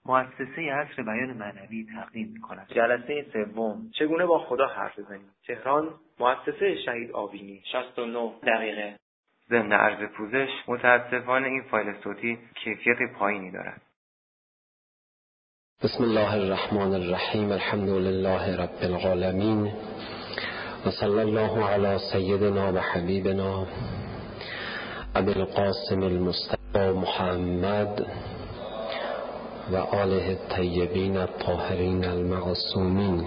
مؤسسه عصر بیان معنوی تقدیم می‌کند. جلسه سوم، چگونه با خدا حرف بزنیم. تهران، مؤسسه شهید آوینی. 69 دقیقه. ضمن عرض پوزش، متاسفانه این فایل صوتی کیفیت پایینی دارد. بسم الله الرحمن الرحیم. الحمد لله رب العالمین و صلی الله علی سیدنا و حبیبنا ابی القاسم المصطفى محمد و آله الطیبین الطاهرین المعصومین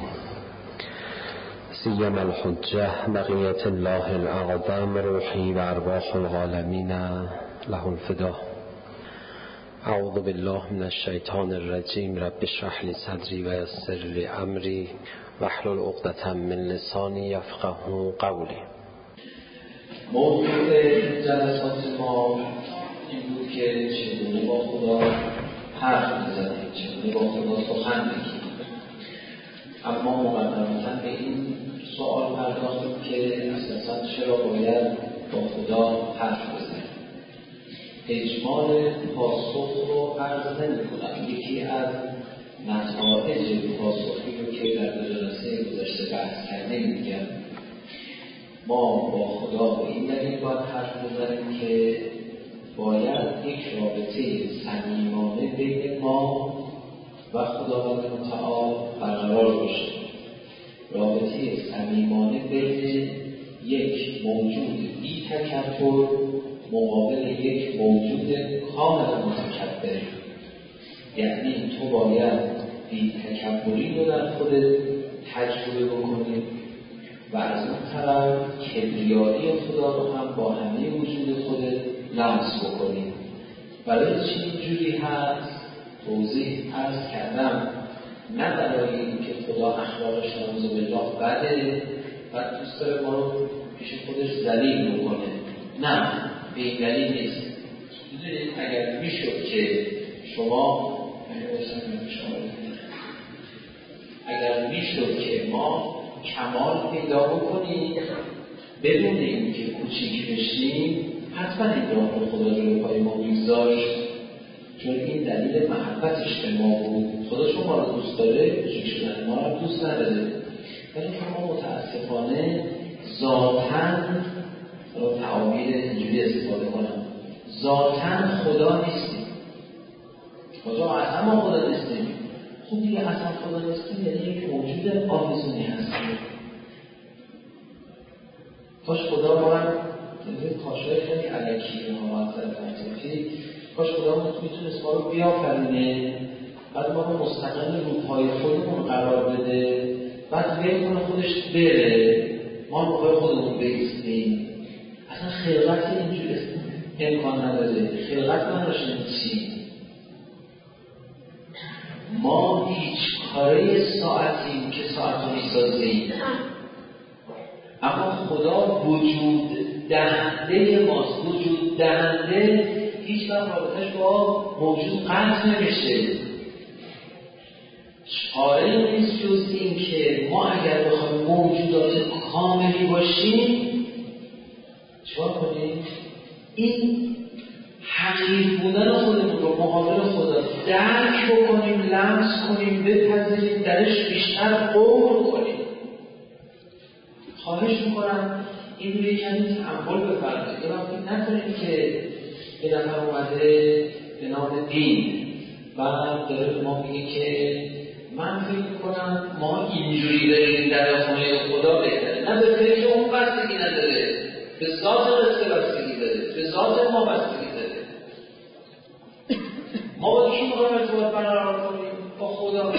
سیما الحجه بقیت الله الاعظم روحی و ارواح العالمین له الفدا. اعوذ بالله من الشیطان الرجیم. رب اشرح لی صدری و یسر لی امری واحلل عقدة من لسانی یفقهوا قولی. موضوع جلسات ما این بود که چگونه با خدا حرف بزنیم، چگونه با خدا سخن بگیم. اما مقدمتاً به این سوال پرداختیم که اساساً چرا باید با خدا حرف بزنیم. اجمال پاسخ رو عرض نمی‌کنم. یکی از نتایج پاسخی رو که در جلسه گذشته بحث کردیم میگم ما با خدا به این دلیل باید حرف بزنیم که باید یک رابطه صمیمانه بین ما و خداوند متعال برقرار باشه. رابطه صمیمانه بین یک موجود بی تکبر مقابل یک موجود کاملا متکبر. یعنی تو باید بی تکبری رو در خودت تجربه بکنی و از اون طرف کبریایی خدا رو هم با همه وجود خودت لمس بکنی. برای چی اینجوری هست؟ توضیح عرض کردم. نه برای اینکه خدا اخلاقش نعوذ بالله بده و دوست داره ما رو پیش خودش ذلیل بکنه. نه، به این دلیل نیست. میدونید اگر میشد که اگر میشد که ما کمال پیدا بکنیم بدون اینکه کوچیک بشیم، حتما این راه رو خدا جلوی پای ما میگذاشت، چون این دلیل محبتش به ما بود. خدا شما رو دوست داره، کوچیک شدن ما رو دوست نداره. ولی ما متاسفانه ذاتاً تعابیر اینجوری استفاده کنم، ذاتاً خدا نیستیم. خدا اصلا ما خدا نیستیم. خب دیگه اصلا خدا نیستیم یعنی یک موجود آفزونی هستیم. کاش خدا ما هم کاشای خیلی علکی رو ما کاش خدا میتونست ما رو بیافرینه، بعد ما رو مستقل رو پای خودمون قرار بده، بعد بکنه خودش بره، ما رو پای خودمون بیستیم. اصلا خلقت اینجور امکان نداره. خلقت نداشتیم چی؟ ما هیچ کاره ساعتیم که ساعت رو میسازیم، اما خدا وجود دهنده ماست. وجود دهنده هیچ وقت رابطش با موجود قطع نمیشه. چاره نیست جز این که ما اگر بخوایم موجودات کاملی باشیم چرا کنیم؟ این حقیق بودن خودمون رو مقابل خدا درک بکنیم، لمس کنیم، بپذیریم، درش بیشتر غور کنیم. خواهش میکنم این رو یک کمی تأمل بفرمایید. یه وقتی نکنید که یه نفر اومده به نام دین و داره به ما میگه که من فکر میکنم ما اینجوری داریم در خونه خدا بهتره. نه، به فکر اون بستگی نداره، به ذات قصه بستگی داره، به ذات ما بستگی داره. ما با کی میخوایم ارتباط برقرار کنیم؟ با خدا.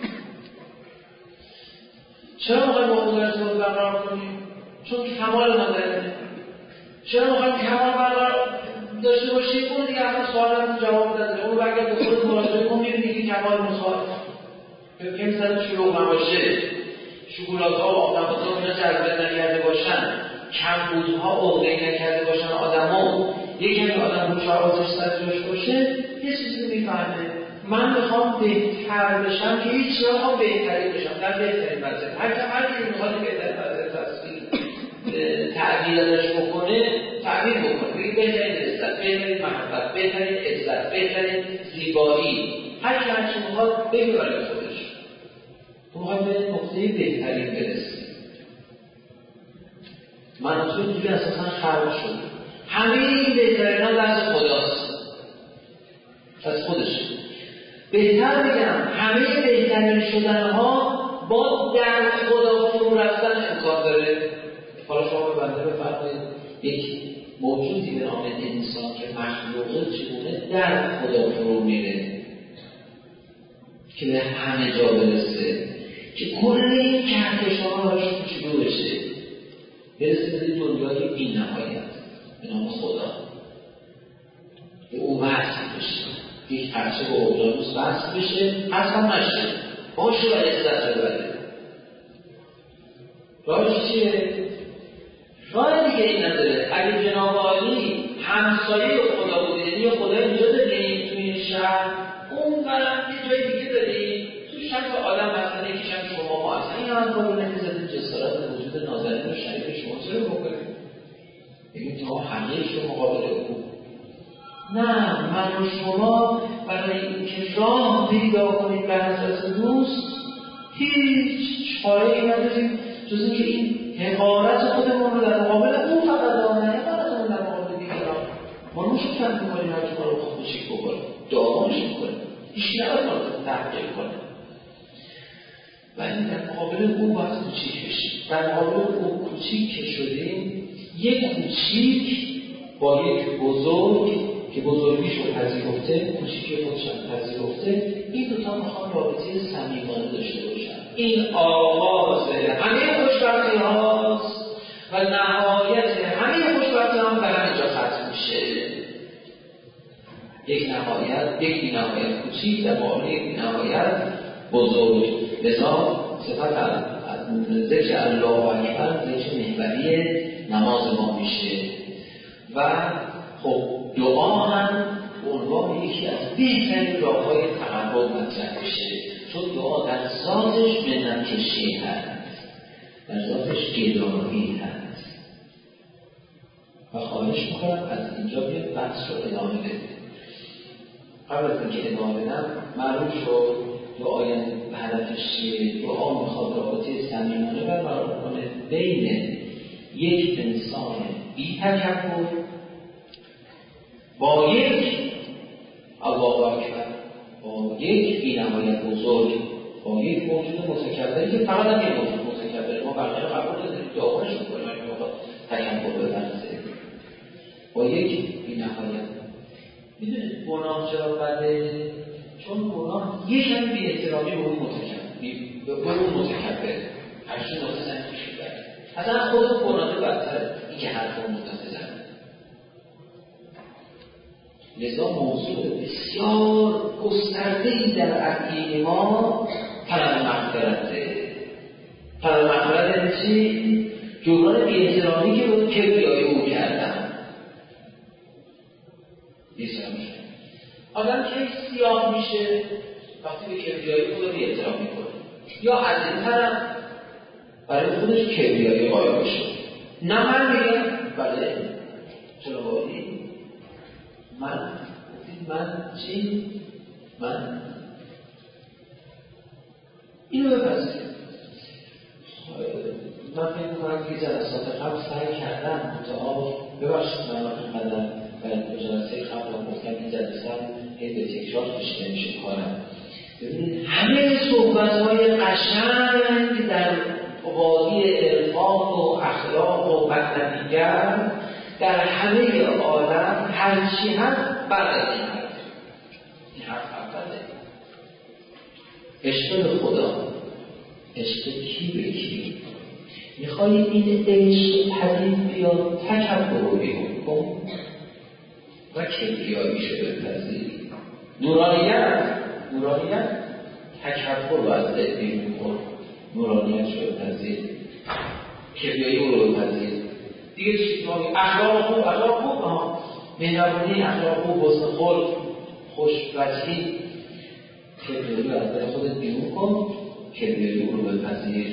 چرا میخوایم با خدا ارتباط برقرار کنیم؟ چون کمال نداره. چرا میخوایم کمال برقرار داشته باشیم؟ اون دیگه اصلا سوالم جواب نداره. اون اگر به خود مراجعه کنیم میگه کمال میخواد. که مثلا شلوغ نباشه، شکلات‌ها و آبنبات‌ها اینا جذب نکرده باشن، کمبودها عقده‌ای نکرده باشن آدم‌ها، یکی آدم هوش و حواسش سر جاش باشه، یه چیزی میفهمه. من میخوام بهتر بشم که هیچ نمیخوام بهتری بشم، در بهترین وضعیت. هر کی میخواد بهترین وضعیت تعبیر ازش بکنه، تعبیر بکنه. بگید بهترین لذت، بهترین محبت، بهترین عزت، بهترین زیبایی. هر کی میخواد بگه برای خودش تو میخوای به نقطه بهترین برسی. مناطق اینجوری اساسا خلق شده. همه این بهترین ها دست خداست، از خودشه. بهتر بگم همه بهترین شدن ها با در خدا فرو رفتن امکان داره. حالا شما به بنده بفرمایید یک موجودی به نام انسان که مخلوقه چگونه در خدا فرو میره که به همه جا برسه، که کل این کهکشان براش کوچولو بشه، برسه به دنیای بی نهایت به نام خدا، به او وصل بشه، یک پرچه با اقیانوس وصل بشه، اصلا نشه باشه و لذت ببره. راهش چیه؟ راه دیگه این نداره. اگه جناب عالی همسایه خدا بوده، یعنی خدا اینجا داریم توی این شهر، اون برم یه جای دیگه داریم تو شهر آدم، مثلا یکیش هم شما ما اصلا این هم باید نمیزده جسارت وجود نازنین و شریف شما چرا بکنیم؟ بگیم تا همه شما مقابل او. نه، من و شما برای اینکه راه پیدا کنیم به حضرت دوست هیچ چاره‌ای نداریم جز اینکه این حقارت خودمون رو در مقابل اون فقط دارم، نه حقارتمون در مقابل دیگران. ما نوشو کم میکنیم هرچی ما رو خود کوچیک بکنیم، دعامش میکنیم، هیچ نباید ما رو تحقیق کنیم. ولی در مقابل او باید کوچیک بشیم. در مقابل او کوچیک که شدیم، یک کوچیک با یک بزرگ که بزرگیش رو پذیرفته، کوچیکی خودش هم پذیرفته، این دوتا میخوان رابطه صمیمانه داشته باشن. این آغاز همه خوشبختی هاست و نهایت همه خوشبختی ها به همینجا ختم میشه. یک نهایت، یک بی نهایت کوچیک در مقابل یک بی نهایت بزرگ. لذا صفت از ذکر الله اکبر ذکر محوری نماز ما میشه. و خب دعا هم به عنوان یکی از بهترین راه‌های تقرب مطرح میشه، چون دعا در ذاتش منت کشی هست، در ذاتش گدایی هست. و خواهش میکنم از اینجا بیاد بحث رو ادامه بدیم. قبل از اینکه ادامه بدم معلوم شد دعای هدفش چیه. دعا میخواد رابطه صمیمانه برقرار کنه بین یک انسان بی تکبر با یک الله اکبر، با یک بی نهایت بزرگ، با یک موجود متکبری که فقط هم یک موجود متکبره. ما بقیه رو قبول نداریم، دعاش میکنیم اگه ما تکبر ببرزه، با یک بی نهایت. میدونید گناه چرا بده؟ چون گناه یکم بی احترامی به اون متکبر هرچی نازه زنگیش بده. اصلا خود گناه بدتره این که حرف رو متفزن. لذا موضوع بسیار گسترده‌ای در عقیده ما طلب مغفرته. طلب مغفرت یعنی چی؟ جبران بی احترامی که به کبریای او کردن. آدم که سیاه میشه وقتی به کبریای خود بی احترام میکنه، یا از این طرف برای خودش کبریای قائل بشه. نه من میگم بله چرا باید من چی؟ من اینو بپذیرم. من فکر می‌کنم که جلسات قبل سعی کردم ببخشید من قدر و جلسه قبل هم گفتم این جلسه هی به تکرار کشیده میشه کارم. ببینید همه صحبت‌های قشنگ در وادی عرفان و اخلاق و بعد دیگر در همه عالم هرچی هست برای این حرف اوله. عشق به خدا، عشق کی به کی. میخوایی این عشق پدید بیاد، تکبر رو بیرون کن و کبریاییشو بپذیر. نورانیت تکبر رو از دل بیرون کن، نورانیتشو بپذیر، کبریایی رو بپذیر. دیگه چیزی اخلاق خوب مهربانی، اخلاق خوب، حسن خلق، خوش‌وجهی، کبریایی رو از دل خودت بیرون کن، کبریایی رو بپذیر.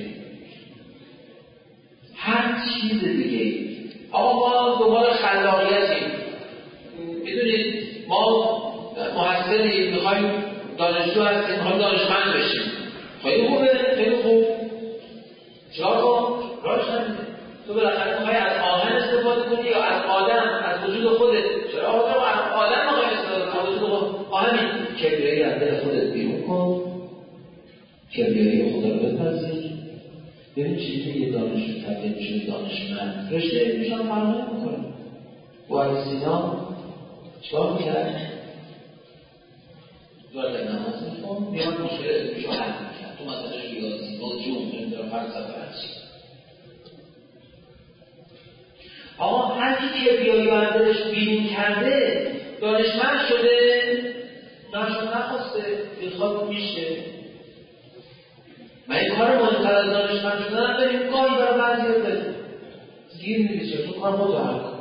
هر چیز دیگه آقا ما دنبال خلاقیتیم. میدونید ما محصلیم، میخوایم دانشجو هستیم میخوایم دانشمند بشیم. خیلی خوبه، خیلی خوب. چیکار کن؟ راهش نمیده. تو بالاخره میخوای از آهن استفاده کنی یا از آدم، از وجود خودت؟ چرا از آدم میخوای استفاده کنی؟ از وجود خودت. آهن کبریایی از دل خودت بیرون کن. کبریایی خدا رو بپذیر. ببین چیزی یه دانشجو تبدیل میشه دانشمند. رشته علمیش هم فرق نمیکنه. وارد سینا چیکار میکرد؟ وارد نماز میخوند، میاد مشکل علمیش رو حل میکرد. تو مثلا ریاضی، نجوم، نمیدونم فلسفه هرچی. آقا هر کی کبریایی از دلش بیرون کرده دانشمند شده، نخواسته، انتخاب میشه. من این کار مهمتر از دانشمند شدن بریم گاهی برای بعضی داریم گیر میدیشه تو کار خود رو حل کن.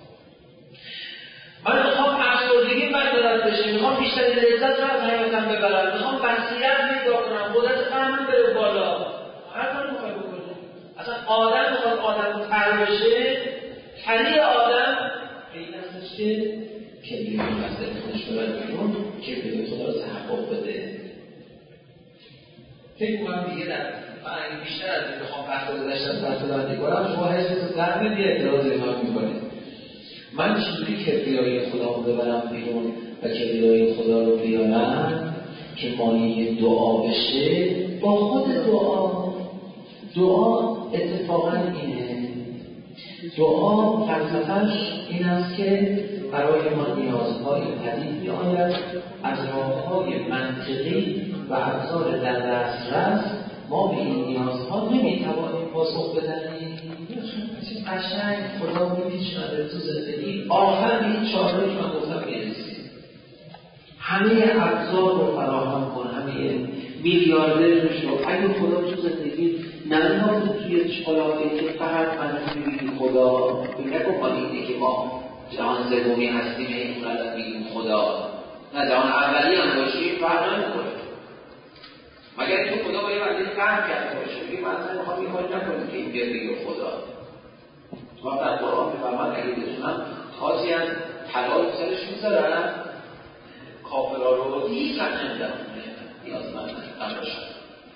من میخوام افسردگی برطرف بشه، میخوام بیشتری لذت رو از حیاتم ببرم، میخوام بصیرت پیدا کنم، قدرت فهمم بره بالا. هر کاری میخوای بکنی. اصلا آدم میخواد آدم رو تر بشه، تری آدم این هستش که کبریایی از دل خودش ببر بیرون، کبریایی خدا رو تحقق بده. فکر کنم دیگه من اگه بیشتر از این بخوام بحث گذشتم بحث بندی کنم شما حسیتو در میدی اعتراض اینا میکنید. من چجوری کبریایی خدا رو ببرم بیرون و کبریایی خدا رو بیارم که مایه دعا بشه؟ با خود دعا اتفاقا اینه. دعا فلسفه‌اش این است که برای ما نیازهای پدید می‌آید، از راه‌های منطقی و ابزار در دسترس ما به این نیازها نمی‌توانیم پاسخ بدهیم. چیز قشنگ خدا می‌شنوه تو زندگی. آخر این چهارهایی که من گفتم برسیم. همه ابزار رو فراهم کن، همه میلیاردر شو. اگه خدا تو زندگی نمیاد توی چالاکی که فقط من میبینی خدا بگه کنی اینه که ما جهان سومی هستیم این غلط میگیم خدا، نه جهان اولی هم باشیم فرق نمیکنه. مگر اینکه خدا با یه وقتی فهم کرده باشه بگیم من اصلا میخوام یه کاری نکنیم که این بیاد بگیم خدا. ما در قرآن میفرماد اگه بتونم خاصی از طلا سرش میذارم کافرها رو هیچ وقت نمیدم نیازمند نباشم.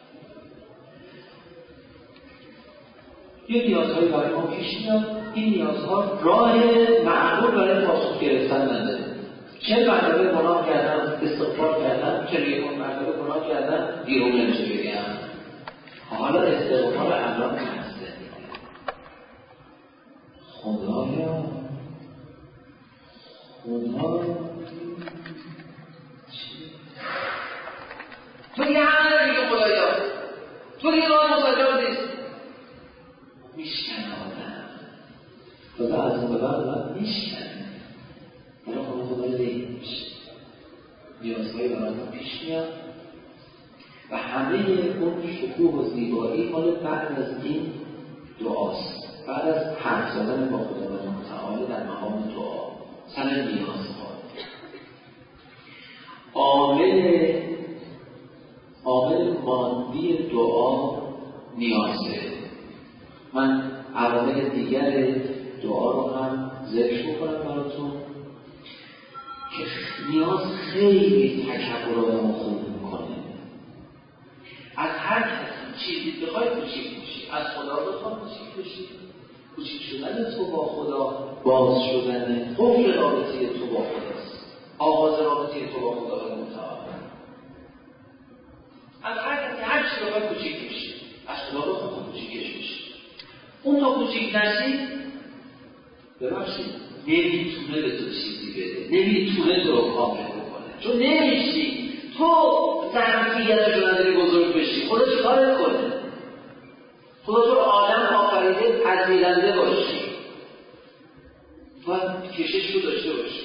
یه نیازهایی برای ما پیش میاد، این نیازها راه معقول برای پاسخ گرفتن نداره. 40 مرتبه گناه کردم، استغفار کردم، 41 مرتبه گناه کردم، بیرون نمیشه بگم. حالا استغفار الان هسته خدایا تو دیگه همه داری که خدایا تو دیگه راه مستجاب نیست. میشکنه آدم خدا از اون ببر باید میشکنه برای خدا لیل میشه. نیازهایی برای ما پیش میاد و همه اون شکوه و زیبایی مال بعد از این دعاست. بعد از حرف زدن با خداوند متعال در مقام دعا سر نیازها عامل مادی دعا نیازه. من عوامل دیگر دعا رو هم ذکر میکنم براتون که نیاز خیلی تکبر آدمو خوب میکنه. از هر کسی چیزی بخوای کوچیک بشی، از خدا بخوای کوچیک بشی. کوچیک شدن تو با خدا باز شدن قفل رابطه تو با خداست، آغاز رابطه تو با خدا رو متعال. از هر کسی هر چیزی بخوای کوچیک بشی، از خدا بخوای کوچیکش بشی. اون تا کوچیک نشی ببخشید نمیتونه به تو چیزی بده، نمیتونه تو رو کامل بکنه، چون نمیشی. تو ظرفیتش رو نداری بزرگ بشی. خدا چیکار کنه؟ خدا تو آدم آفریده پذیرنده باشی، باید کشش رو داشته باشی.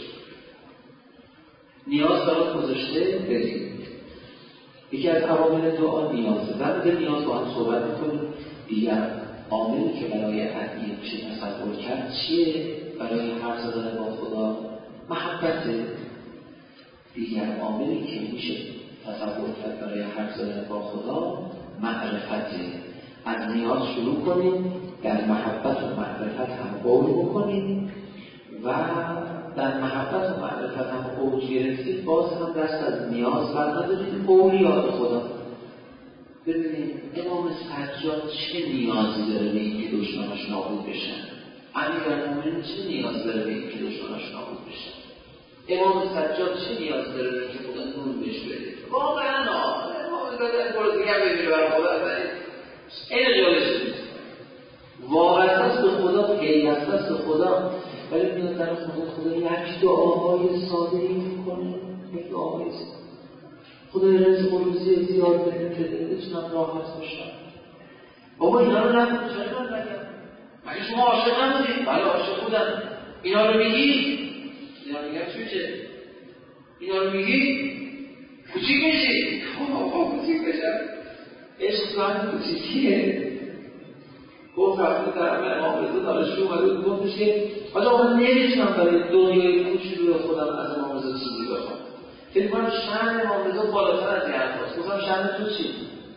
نیاز برای گذاشته بدید. یکی از عوامل دعا نیازه. در نیاز با هم صحبت میکنیم. دیگر عاملی که برای ادعیه میشه تصور کرد چیه؟ برای حرف زدن با خدا محبته. دیگر عاملی که میشه تصور کرد برای حرف زدن با خدا معرفته. از نیاز شروع کنیم، در محبت و معرفت هم قول بکنیم و در محبت و معرفت هم اوج گرفتید، باز هم دست از نیاز بردارید. اولیاء خدا ببینید امام سجاد چه نیازی داره به اینکه دشمناش نابود بشن؟ امیرالمومنین چه نیاز داره به اینکه دشمناش نابود بشن؟ امام سجاد چه نیاز داره به اینکه خدا نور بهش بده؟ واقعا امام سجاد برو دیگه ببینه برای خدا این جالش نیست. وابسته است به خدا، پیوسته است به خدا، ولی میاد در خدا یک دعاهای ساده ای میکنه، یک دعاهای ساده. خدای رزق و روزی زیاد بده که بتونم راحت باشم. بابا اینا رو نکن، چرا من نگم؟ مگه شما عاشق نبودید؟ بله عاشق بودم. اینا رو میگی؟ اینا رو میگم چه؟ اینا رو میگی؟ کوچیک میشی؟ کوچیک بشم. عشق من کوچیکیه. گفت رفته طرف امام رضا دانشجو اومده بود گفتش که آقا من نمیتونم برای دنیای کوچولوی خودم از امام رضا چیزی بخوام. فکر کنم شأن امام رضا بالاتر از این حرفاست. گفتم شأن تو چی؟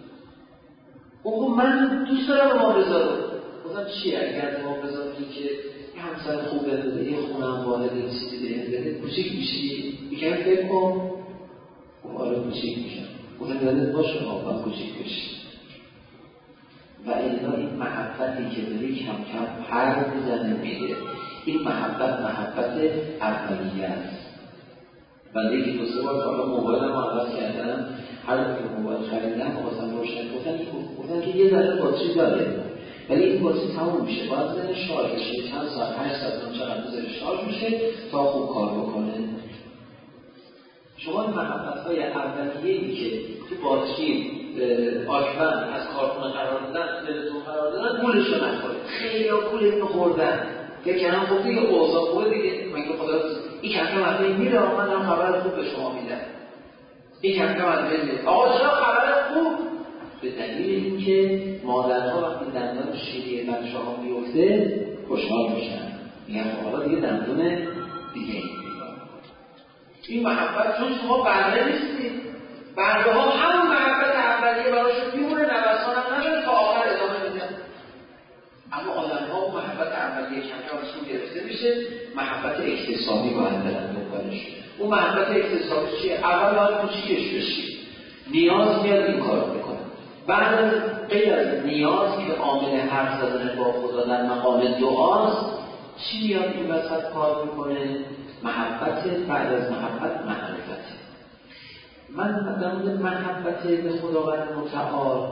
گفت من دوست دارم امام رضا رو. گفتم چیه اگر امام رضا میگه که یه همسر خوب بده، یه خونه هم واحد این چیزی بده، کوچیک میشی؟ یکم فکر کن. گفت آره کوچیک میشم. گفتم یادت باشه من کوچیک بشی. و این محبتی که داری کم کم پر میزنه میده. این محبت اولیه است. بنده یکی دو سه بار حالا موبایلم رو عوض کردم، هر وقت که موبایل خریدم خواستم روشن گفتن که یه ذره باتری داره ولی این باتری تموم میشه، باید بزنه شارژ بشه، چند ساعت 8 ساعت چقدر بزنه شارژ میشه تا خوب کار بکنه. شما این محبت‌های اولیه‌ای که تو باتری آشبن از کارخونه قرار دادن، دلتون قرار دادن، گولش رو نخورید. خیلی ها گول اینو خوردن. فکر کنم خب دیگه اوضاع خوبه دیگه، مگه خدا این کمکم از بین میره، من هم خبر خوب به شما میدم. این کمکم از بین میره. آقا چرا خبر خوب؟ به دلیل اینکه مادرها وقتی دندان شیری بچه‌ها میفته خوشحال میشن. میگن حالا دیگه دندون دیگه این محبت چون شما بنده نیستید. بنده ها همون محبت اولیه براشون میمونه، نوسان هم نداره تا آخر ادامه میدن. اما آدم ها اون محبت اولیه کمکم ازشون گرفته میشه، محبت اکتسابی باید برن دنبالش. اون محبت اکتسابی چیه؟ اول باید کوچیکش بشی، نیاز میاد این کار میکنه. بعد از غیر از نیاز که عامل حرف زدن با خدا در مقام دعاست، چی میاد این وسط کار میکنه؟ محبت. بعد از محبت معرفت. من در مورد محبت به خداوند متعال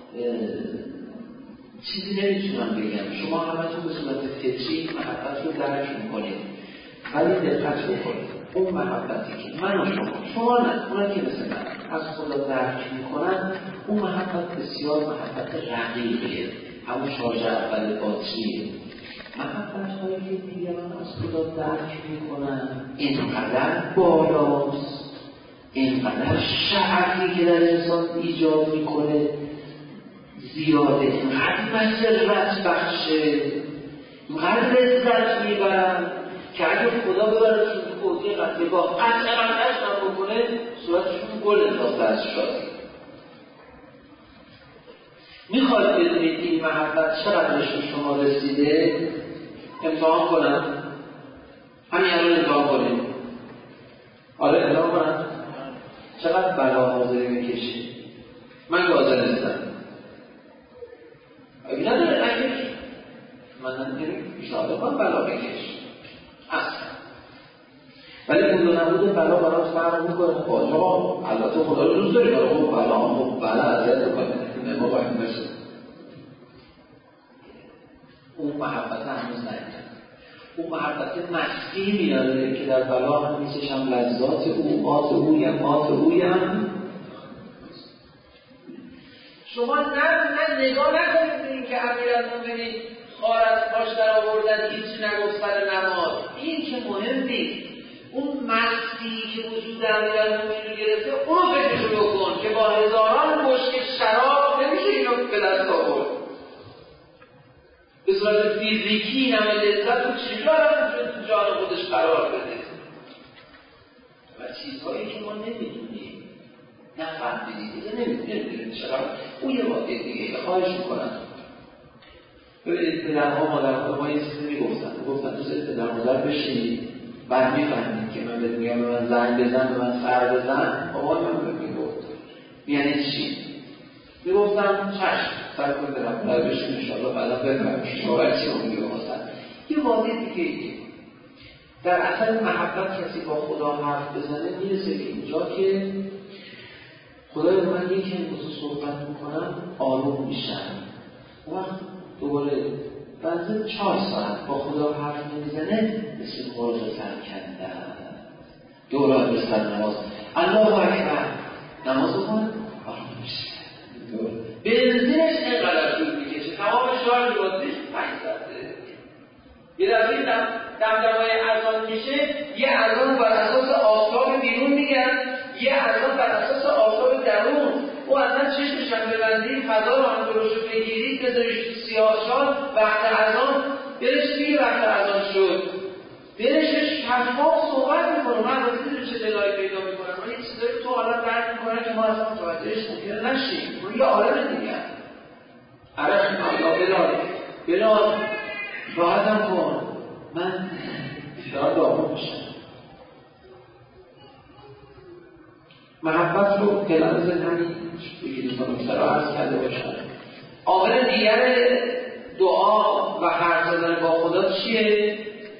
چیزی نمیتونم بگم. شما همتون به صورت فطری محبت رو درک میکنید، ولی دقت بکنید اون محبتی که من و شما نه، اونم که مثل من از خدا درک میکنن، اون محبت بسیار محبت رقیقیه، همون شارژ اول باتریه. محبت هایی که دیگران از خدا درک میکنن اینقدر بالاست، اینقدر شعفی که در انسان ایجاد میکنه زیاده، اینقدر مسرت بخشه، اینقدر لذت میبرن که اگه خدا ببره تو کوزه قطعگاه قطعش نکنه صورتشون گل انداخته از شادی. میخواید بدونید این محبت چقدرش به شما رسیده؟ امتحان کنم؟ همین الان امتحان کنید. آره امتحان کنم؟ چقدر بلا حاضری میکشید؟ من حاضر نیستم. اگه نداره نکش، من نمیدونم ایشالا من بلا بکش اصلا. ولی اون دو نبود بلا برات فرق میکنه. خب آقا البته خدا رو دوست داری، برای خب بلا اذیت میکنه، ما باید بشه. اون محبت هنوز نگید. اون محبت مستی میاره که در بلا هم میسش هم لذات او، آت اویم شما نه نگاه نکنید به این که امیرالمومنین خار از پاش در آوردن هیچی نگفت سر نماز. این که مهم نیست. اون مستی که وجود امیرالمومنین رو گرفته اونو فکرشو بکن که با هزاران مشک شراب نمیشه اینو به دست آورد. به صورت فیزیکی این همه لذت رو چجور تو جان خودش قرار بده؟ و چیزهایی که ما نمیدونیم نفهمیدید نمیدونیم چرا اون یه واقعی دیگه خواهش میکنم. ببینید پدرها مادرها ما یه چیزی میگفتن دوست پدر مادر بشینید بعد میفهمید که من به میگم به من زنگ بزن، به من سر بزن، آقای من به میگفت یعنی چی؟ میگفتم چشم سر کن برم بشین انشاءالله بعدا بفهمم شما چی رو میگه. یه واضح دیگه در اصل محبت کسی با خدا حرف بزنه میرسه به اینجا که خدای من یکی موضوع صحبت میکنم آروم میشم. اون وقت دوباره بعد 4 ساعت با خدا حرف نمیزنه مثل مرغ سرکنده دوران به سر نماز الله اکبر نماز بخونه آروم میشه. بنزینش اینقدر طول میکشه تمام شارژ بازیش 5 ساعته. یه دفعه دمدمای اذان میشه، یه اذان بر اساس آفتاب بیرون میگن، یه اذان بر اساس آفتاب درون. او اصلا چشمش هم ببندی فضا رو هم درشو بگیرید بذاریش تو سیاه‌چال وقت اذان دلش میگه وقت اذان شد، دلش شفاف صحبت میکنه. من واسه چه دلایی پیدا میکنم من یه چیزایی تو حالت درک میکنه که ما اصلا متوجهش نشیم. اون یه عالم دیگه عرش یا بلال راحتم کن من شاید آمون بشم. محبت رو تلانز همین بگیرید کنم سر رو عرض کرده باشم. عامل دیگر دعا و حرف زدن با خدا چیه؟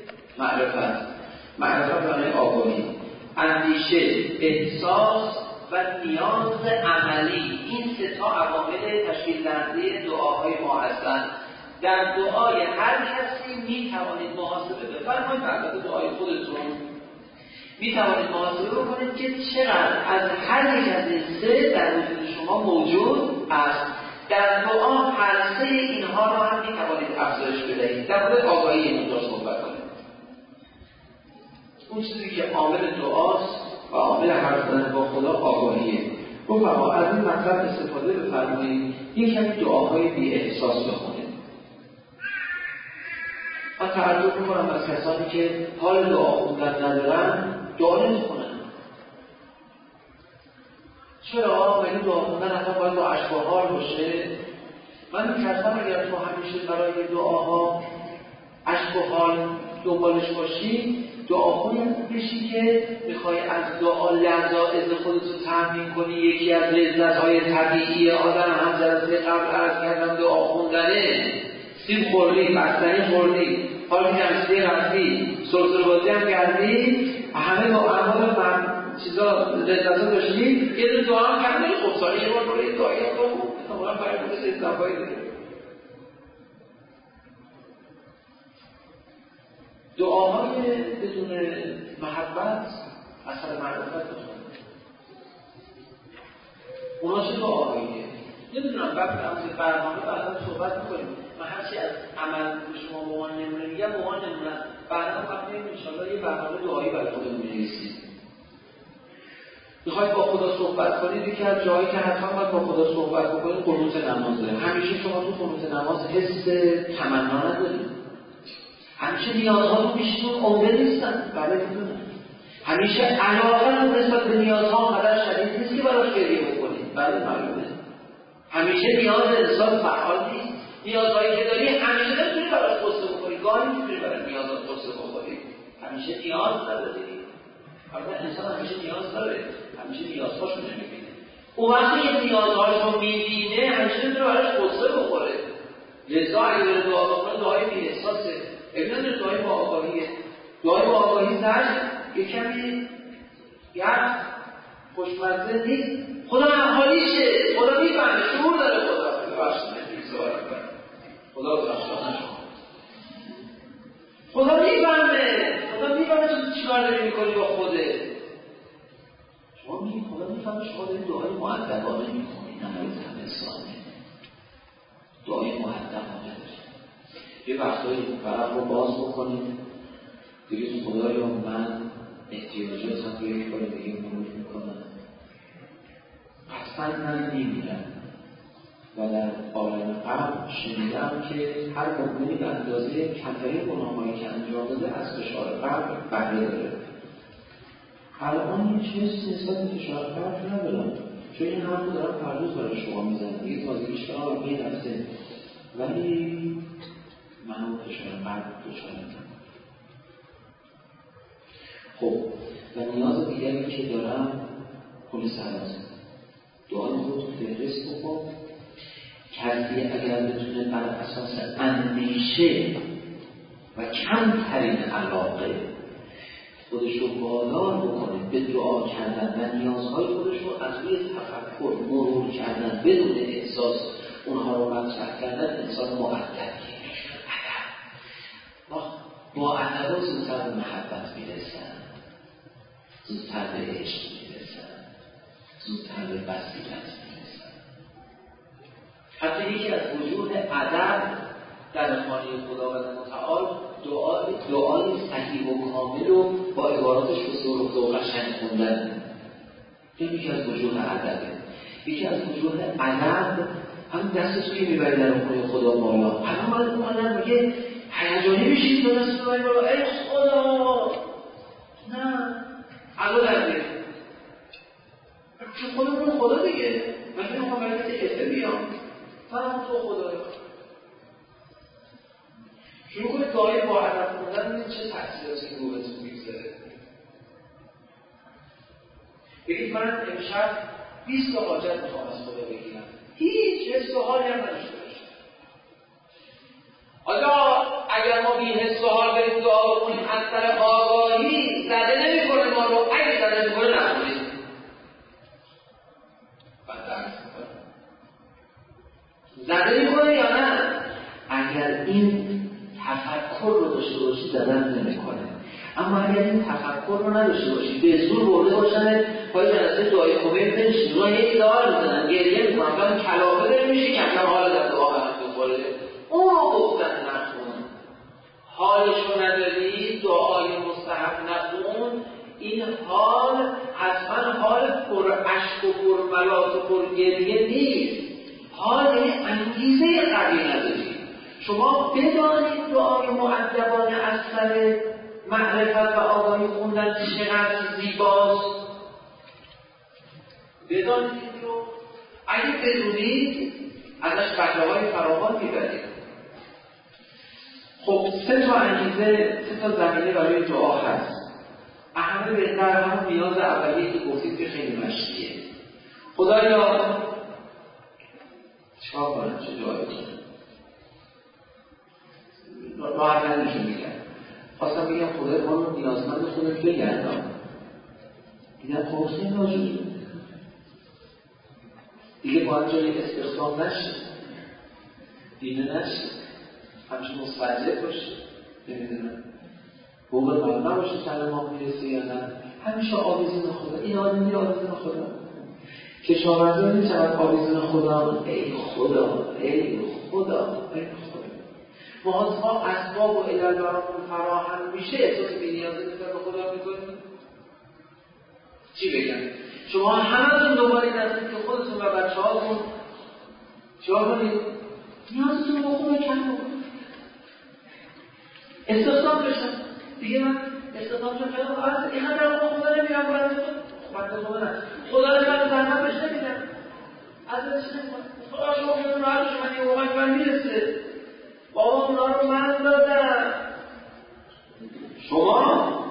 معرفت برای آگاهی، اندیشه، احساس و نیاز عملی. این 3 تا عوامل تشکیل دهنده دعاهای ما هستند. در دعای هر کسی می توانید محاسبه بفرمایید، البته دعای خودتون می توانید محاسبه بکنید که چقدر از هر یک از این 3 در وجود شما موجود است. در دعا هر 3 اینها را هم می توانید افزایش بدهید. در مورد آگاهی این موضوع صحبت کنید. اون چیزی که عامل دعاست و عامل حرف زدن با خدا آگاهیه. رفقا از این مطلب استفاده بفرمایید. یک کمی دعاهای بی احساس بخونید. من تعجب میکنم از کسانی که حال دعا خوندن ندارن دعا نمیخونن. چرا؟ مگه دعا خوندن حتی باید با اشک و حال باشه؟ من می‌ترسم اگر تو همیشه برای دعاها اشک و حال دنبالش باشی، دعاخونی بشی که میخوای از دعا لذاذ خودتو تامین کنی. یکی از لذت‌های طبیعی آدم هم جلسه قبل عرض کردم دعا خوندنه. سیب خوردی، بستنی خوردی، حالا جمشیده رفتی، سرسره بازی هم کردی، همه با اعمال چیزا لذت داشتی، یه دو دعا هم کردی. خب سالی یه بار برای دعایی هم تو احتمالا برای بوده 3 دفعایی داره. دعاهای بدون محبت اثر معرفت بخونه. اونا چه دعاهاییه؟ نمیدونم وقت همون برنامه بعدا صحبت میکنیم. من هرچی از عمل به شما به عنوان نمونه میگم به عنوان نمونه بعدا وقت میگیم انشاءالله یه برنامه دعایی برای خودمون می‌نویسید. میخواید با خدا صحبت کنید، یکی از جایی که حتما باید با خدا صحبت بکنید قنوت نمازه. همیشه شما تو قنوت نماز حس تمنا ندارید. همیشه نیازها بیشتون عمده نیستن. بله میدونم. همیشه علاقه نسبت به نیازها قدر شدید نیست که براش گریه بکنید. بله معلومه. همیشه نیاز انسان فعال نیست. نیازهایی که داری همیشه نمیتونی براش قصه بخوری. گاهی میتونی برای نیازات قصه بخوری. همیشه نیاز نداری. البته انسان همیشه نیاز داره. همیشه نیازهاشو نمیبینه. اون وقتی که نیازهاشو میبینه همیشه نمیتونه براش قصه بخوره. لذا اگه داره دعا بکنه دعای بی احساسه. ابن دعای با آگاهیه. دعای با آگاهی تر یه کمی خوشمزه نیست. خدا حالیشه. خدا میفهمه. شعور داره خدا. خدا بخشانه خدا میفهمه. خدا میفهمه تو چیکار داری میکنی با خوده. شما میگی خدا میفهمه شما داری دعای مؤدبانه میکنی. نه همه سانه دعای مؤدبانه داری. یه وقتایی فرق رو باز بکنید دیگه خدایا من احتیاجاتم رو یک بار دیگه مرور میکنم. اصلا من میمیرم و در عالم قبل شنیدم که هر مؤمنی به اندازه کمترین گناهایی که انجام داده از فشار قبر بهره داره. الان هیچ حسی نسبت به فشار قبر ندارم چون این حرف رو دارم پردوز برای شما میزنم. دیگه تازگیش دارم به این رفته ولی من فشار قبر دچار نمی‌شم. خب و نیاز دیگری که دارم پول سلامت، دعای خود فهرست بکن. کسی اگر بتونه بر اساس اندیشه و کمترین علاقه خودش رو وادار بکنه به دعا کردن و نیازهای خودش رو از روی تفکر مرور کردن بدون احساس اونها رو مطرح کردن، انسان مؤدبیه. با ادب زودتر به محبت میرسن، زودتر به عشق میرسن، زودتر به بصیرت میرسن. حتی یکی از وجوه ادب در خانه خداوند متعال دعای صحیح و کامل و با عباراتش بسیار و قشنگ خوندن. این یکی از وجوه ادبه. یکی از وجوه ادب هم دستش که میبری در خانه خدا بالا. الان من میگه هیجانی بشید به دست ببری بالا، ای خدا نه علا درده چون خودمون خدا دیگه من میخوام باید افته بیام فرام تو خدای شروع کنید دعای با ادب خوندن ببینید چه تأثیراتی این رو بهتون میگذاره. بگید من امشب 20 تا حاجت میخوام از خدا بگیرم، هیچ حس و حالی هم نداشته باشم. حالا اگر ما بی حس و حال بریم دعا بکنیم از طرف آگاهی زده نمیکنه ما رو، اگه زده میکنه نکنید زده میکنه یا نه. اگر این تفکر رو داشته باشی زدن نمیکنه، اما اگر این تفکر رو نداشته باشی به زور برده باشن پای جلسه دعای کمه بنشین اونها یک دعا میزنن گریه میکنن بعد کلافه داره میشه کمتر حال در دعا برد بخوره، اون رو گفتن نخون. حالشو نداری دعای مستحب نخون. این حال حتما حال پر اشک و پر ملات و پر گریه نیست. حال یعنی انگیزه قوی نداری. شما بدانید دعای مؤدبانه از سر معرفت و آگاهی خوندن چقدر زیباست. بدانید این رو. اگه بدونید ازش بهره‌های فراوان میبرید. خب 3 تا انگیزه، 3 تا زمینه برای دعا هست. اهم بهتر همون نیاز اولیه که گفتید که خیلی مشکیه. خدایا چهار کنم چه دعایی کنم راحت نمیشه میگم. خواستم بگم خدای ما رو نیازمند خودت بگردم. دیدم خب خیلی ناجوری دیگه باید جای استخدام نشه، دیده نشه، همچون مستعجل باشه، نمیدونم بوقع قلب نباشه سر ما میرسه یا نه. همیشه آویزون خدا. این آدمی آویزون خدا. کشاورزان نیست چقدر آویزون خدا. ای خدا ای خدا ای خدا. ما اسباب و علل برامون فراهم میشه احساس بی‌نیازی نسبت به خدا میکنیم. چی بگم؟ شما همتون دوباره هستید که خودتون و بچه‌هاتون چیکار کنید؟ نیازتون رو خدا کم بکنید. استخدام بشن. دیگه من استخدام شدم از این قدر خدا نمیرم بنده خدا رو من زحمت بهش نمیدم. ازش نمیکنم. خدا شما که اون راحت من یه موقعی من میرسه. بابا اونا رو من دادم. شما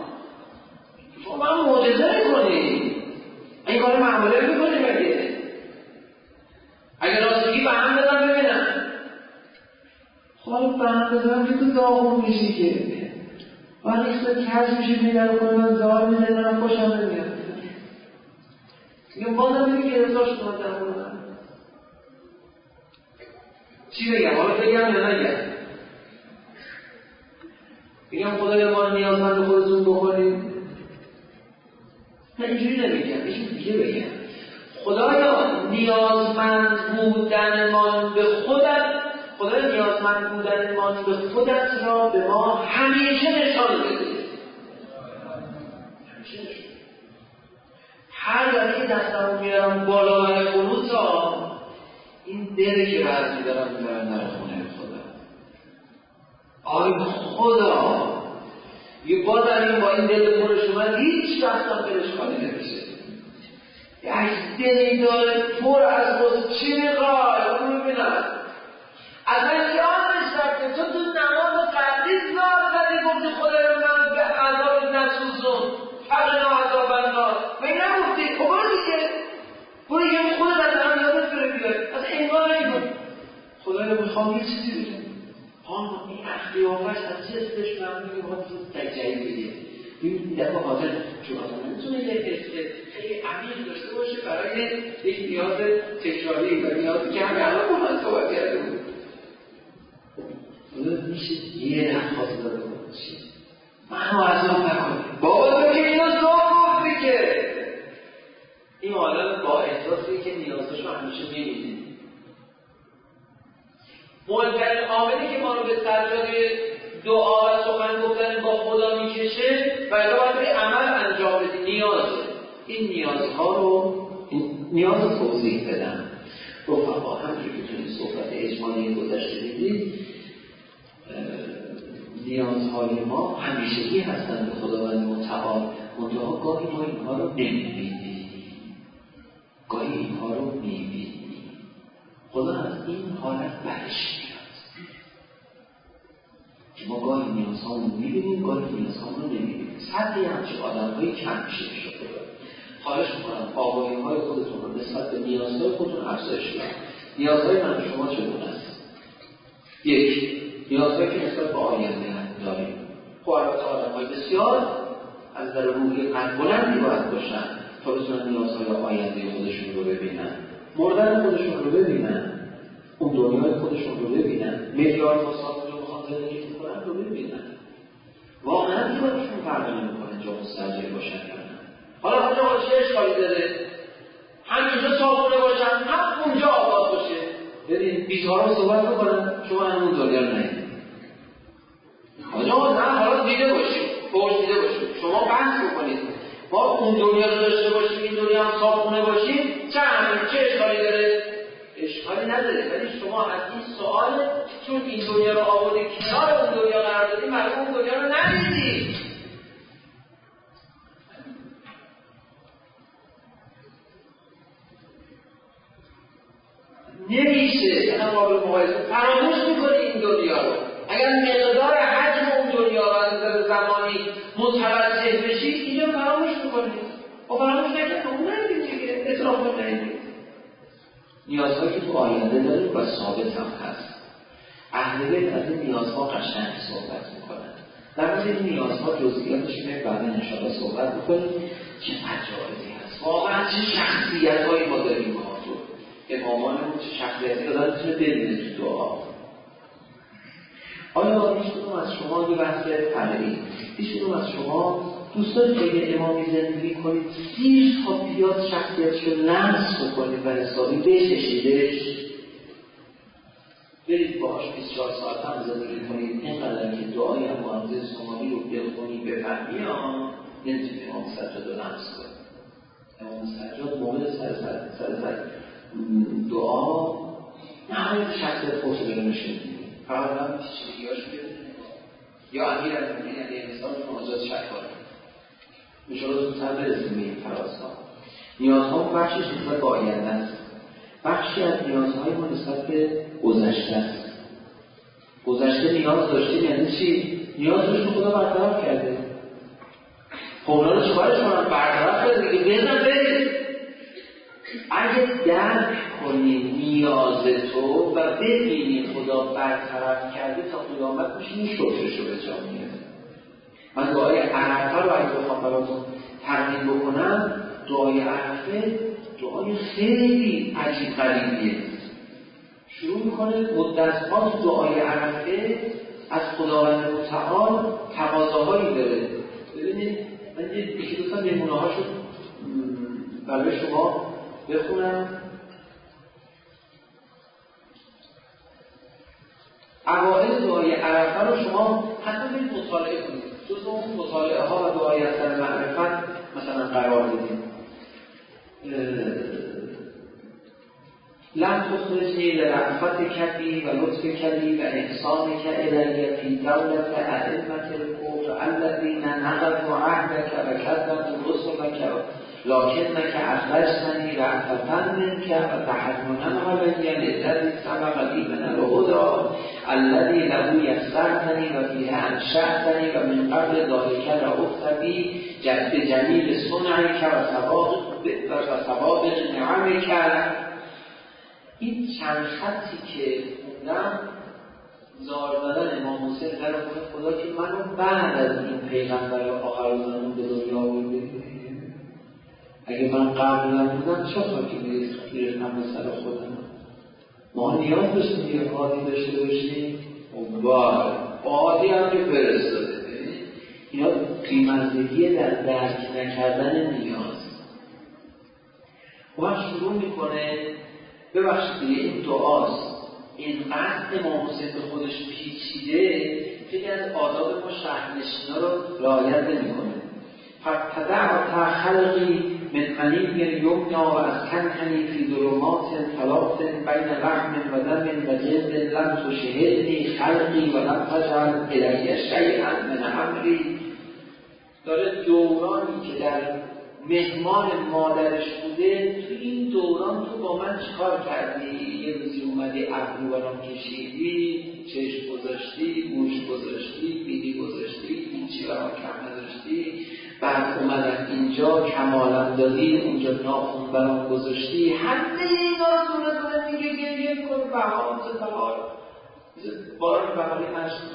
معجزه میکنی. این کار معموله میکنی مگه؟ اگر راستگی به هم بدم ببینم. خب به هم بدم که تو داغون میشی که من ایسته کج میشه میدن کنه من زار میزنم خوشم نمیاد. میگم بازم میگه گرفتارش کنم در مورد چی بگم؟ حالا بگم یا نگم؟ میگم خدای ما رو نیازمند خودتون بکنید. نه اینجوری نمیگم، یکی دیگه بگم. خدایا نیازمند بودنمان به خودت، خدایا نیازمند بودنمان به خودت را به ما همیشه نشان بده. هر دفعه که دستمو میارم بالا برای خروسا این دره که برمی دارم میبرم در خونه خدا. آی خدا یه با داریم با این دل پر شما هیچ وقتم دلش خالی نمیشه. یک دلی داره پر از خود چی میخوای؟ اونو ببینم ازش یادش رفته تو نماز قبلی زار زدی گفتی خدای من به عذاب نسوزون میخوام یه چیزی بگم این اختیافش از چه استش ممنون که باید تجایی بگه این در واقع چون نمیتونه یه خیلی عمیق داشته باشه برای یک نیاز تکراری و نیازی که همه الان با من صحبت کرده بود میشه یه نخواست داده باشی منو عذاب نکنی بابا تو که اینو صاف گفتی که این آدم با احساسی که نیازشو همیشه میبینه مهمترین عاملی که ما رو به سجاد دعا و سخن گفتن با خدا میکشه و باید به عمل انجام بدی نیازه این نیازها رو نیاز توضیح بدم رفقا همونجور که توی صحبت اجمالی گذشته دیدید نیازهای ما همیشگی هستن به خداوند متعال منتها گاهی ما اینها رو نمیبینیم گاهی اینها رو میبینیم خدا از این حالت برش میاد که ما گاهی نیازهامون رو میبینیم گاهی نیازهامون رو نمیبینیم سطحی همچه آدم‌هایی کم میشه خدا خواهش میکنم آگاهی‌های خودتون رو نسبت به نیازهای خودتون افزایش بدید نیازهای من شما چگونه است؟ یک نیازهایی که نسبت به آینده داریم خب البته آدم‌های بسیار از نظر روحی قد بلندی باید باشن تا بتونن نیازهای آینده خودشون رو ببینن مردن خودشون رو ببینن اون دنیای خودشون رو ببینن میلیاردها سال رو میخوان زندگی کنن رو ببینن واقعا دیوارشون فرق نمیکنه جا مستاجر باشن حالا اونجا چه اشکالی داره همینجا صابونه باشن هم اونجا آباد باشه ببین بیزها رو صحبت بکنن شما هم اون دنیا رو نهید آجا نه حالا دیده باشیم پرسیده باشیم شما بحث بکنید ما اون دنیا رو داشته باشیم این دنیا هم صابونه باشیم چه اشکالی داره اشکالی نداره ولی شما از این سوال چون این دنیا رو آورده کنار اون دنیا قرار دادی معلوم اون دنیا رو ندیدی نمیشه انا قابل مقایسه فراموش میکنی این دنیا رو اگر مقدار حجم اون دنیا رو از نظر زمانی متوجه بشید اینجا فراموش میکنید و فراموش نکنید اون نمیدید که اطراف رو نمیدید نیازهایی که تو آینده داریم و ثابت هم هست اهل بیت از این نیازها قشنگ صحبت میکنن در مورد این نیازها جزئیاتش میگه بعد انشاءالله صحبت میکنیم چه عجایبی هست واقعا چه شخصیت‌هایی ما داریم کارتون امامانمون چه شخصیتی آدم میتونه ببینه تو دعا آیا هیچکدوم از شما یه بحث فرعی هیچکدوم از شما دوستان که یه امامی زندگی کنید سیر تا بیاد شخصیتش رو لمس بکنید و حسابی بچشیدش برید باهاش 24 ساعت هم زندگی کنید اینقدر که دعای معزز سمالی رو بخونی بفهمی نمیتونید امام سجاد رو لمس کنید امام سجاد موقع سر دعا نهایت شخصیت خودش رو بنشون فقط هم چیزیگیاش ببینه یا امیر المومنین علیه السلام مناجات شکار انشاءالله زودتر برسیم به این فرازها نیازها بخشش نسبت به آینده است بخشی از نیازهای ما نسبت به گذشته است گذشته نیاز داشتیم یعنی چی؟ نیاز داشت خدا برطرف کرده خب اونا رو چکارش کنم برطرف کرده دیگه بزن برید اگه درک کنی نیاز تو و ببینی خدا برطرف کرده تا قیامت میشه این شکرش رو به جا میاره من دعای عرفه رو اگه بخوام براتون ترمیم بکنم دعای عرفه دعای خیلی عجیب غریبیه شروع میکنه مدت‌ها تو دعای عرفه از خداوند متعال تقاضاهایی داره ببینید من یکی دو تا نمونه‌هاشو برای شما بخونم اوائل دعای عرفه رو شما حتی برید مطالعه کنید جز اون مطالعه ها و دعای از در معرفت مثلا قرار بدید لم تخرجنی لرأفتک بی و لطفک بی و احسانک الی فی دولت ائمة الکفر الذین نقضوا عهدک و کذبوا رسلک لکنک اخرجتنی رأفة منک و تحننا علی الذی سبق لی من الهدی الذی له یسرتنی و فیه انشأتنی و من قبل ذلک رأفت بی بجمیل صنعک و سوابق نعمک. این چند خطی که بودم زار زدن امام حسین در خدا که منو بعد از این پیغمبر آخرزمان به دنیا آورده. اگه من قبل نبودم چه خاکی میریختم به سر خودم. ما نیاز داشتیم یه قاضی داشته باشیم. قاضی هم که فرستاده. اینا پیمندگی در درک نکردن نیاز. وقت شروع میکنه ببخشید این دعاست. اینقدر امام حسین به خودش پیچیده خیلی از آداب ما شهرنشینا رو رعایت نمی‌کنه. فَتَدَعَ خَلْقی من منی یمنا و از کنکنی فی ظلمات ثلاث بین رحم و دم و جلد لم تشهدنی خلقی و لم تجعل الی شیئا من امری. داره دورانی که در مهمان مادرش بوده، تو این دوران تو با من چیکار کردی؟ یه روزی اومدی ابرو برام کشیدی، چشم گذاشتی، گوش گذاشتی، بینی گذاشتی، این چی برام کم نداشتی، بعد اومدم اینجا کمالم دادی، اونجا ناخون برام گذاشتی. همه اینا دونه میگه گریه کن بهار باران بهاری نشد.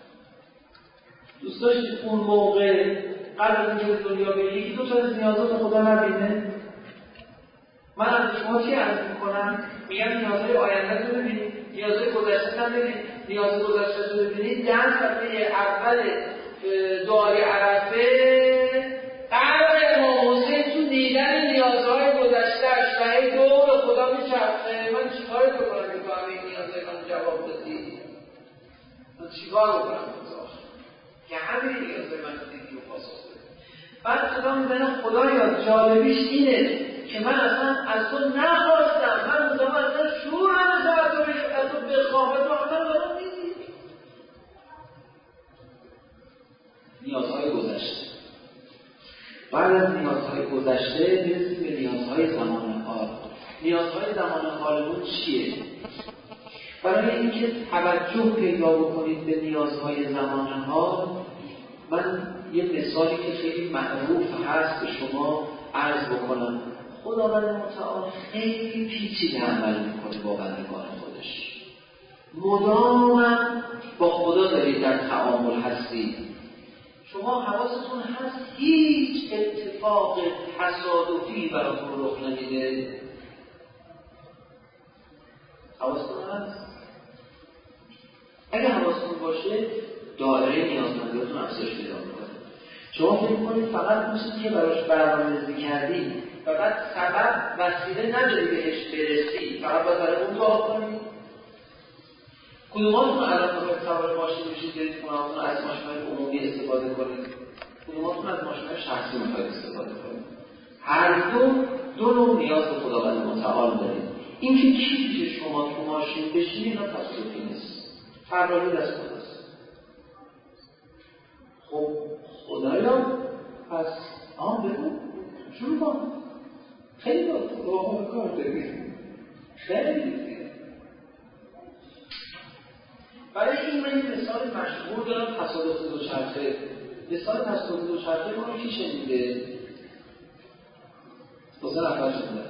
دوست داشتید اون موقع قبل از اینکه به دنیا بیایی یکی دو تا از نیازات خدا نبینه؟ من از شما چی عرض میکنم؟ میگم نیازهای آینده رو ببینید، نیازهای گذشته هم ببینید. نیاز گذشته رو ببینید 10 صفحه اول دعای عرفه قرار امام حسین تو دیدن نیازهای گذشته‌اش و هی دور خدا میچرخه. من چیکار بکنم که تو همه نیازهای من جواب بدی؟ من چیکار بکنم که همه نیازهای من دیدی و پاسخ بدی؟ بعد صدا میزنه خدایا جالبیش اینه که من اصلا از تو نخواستم، من مدام اصلا شور نداشتم از تو بخوام، تو همه رو دارم میدی. نیازهای گذشته. بعد از نیازهای گذشته میرسیم به نیازهای زمان حال. نیازهای زمان حالمون چیه؟ برای اینکه توجه پیدا بکنید به نیازهای زمان حال، من یه مثالی که خیلی معروف هست به شما عرض بکنم. خداوند متعال خیلی پیچیده عمل میکنه با بندگان خودش. مدامم با خدا دارید در تعامل هستید. شما حواستون هست هیچ اتفاق تصادفی براتون رخ نمیده. حواستون هست؟ اگه حواستون باشه دایره نیازمندیاتون افزایش پیدا میکنه. شما فکر کنید فقط اون چیزی که براش برنامه‌ریزی کردی و بعد سبب وسیله نداری بهش برسی، فقط باید برای اون دعا کنی. کدوماتون الان میخواید سوار ماشین بشید برید خونه‌تون از ماشین‌های عمومی استفاده کنید؟ کدوماتون از ماشین‌های شخصی میخواید استفاده کنید؟ هر دو نوع نیاز به خداوند متعال دارید. اینکه کی پیش شما تو ماشین بشینید اینا تصادفی نیست. فراری دست خداست. خب خدایا پس بگو شروع کن. خیلی راه کار داریم. خیلی برای این من یه مثال مشهور دارم تصادف دوچرخه. مثال تصادف دوچرخه ما رو کی شنیده؟ دو سه نفر شنیده.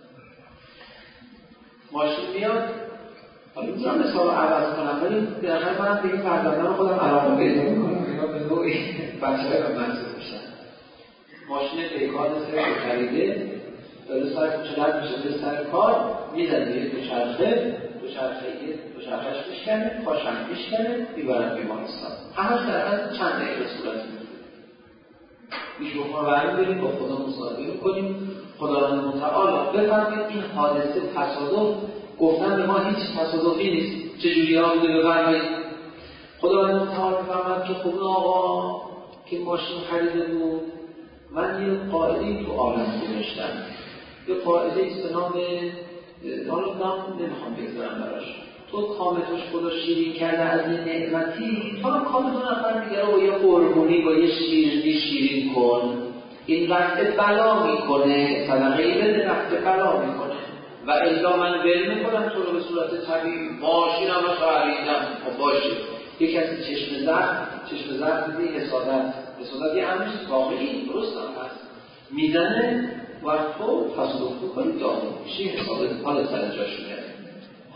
ماشین میاد، حالا میتونم مثال رو عوض کنم ولی در حال من به این فرزندان خودم علاقه پیدا میکنم اینا به نوعی بچه‌های من محسوب میشن. ماشین پیکار سر خریده داره سر کوچه رد میشه به سر کار میزنه یه دوچرخه‌اش میشکنه، پاشم میشکنه، میبرن بیمارستان. همش در حد چند دقیقه صورت میگیره. میشون ما برمی‌داریم با خدا مصاحبه میکنیم. خداوند متعال بفرمایید این حادثه تصادف گفتن به ما هیچ تصادفی نیست. چجوری ها بوده بفرمایید. خداوند متعال بفرمایید که خب آقا که ماشین خریده بود من یه قاعده‌ای تو عالم گذاشتم. یه قاعده است به نام حالا نمیخوام بگذارم براش. تو کامتوش خدا شیرین کرده از یه نعمتی، تو هم کام دو نفر دیگه رو با یه قربونی با یه شیرین کن. این رفت بلا میکنه، صدقه‌ای بده رفت بلا میکنه و الا من ول میکنم تو رو به صورت طبیعی. ماشین هم رو خریدم. خب باشه یک کسی چشم زرد دیدی حسادت یه همش واقعی درست هم هست میزنه و تو تصادف میکنی داغون میشی حسادت حال سر جاش میاد.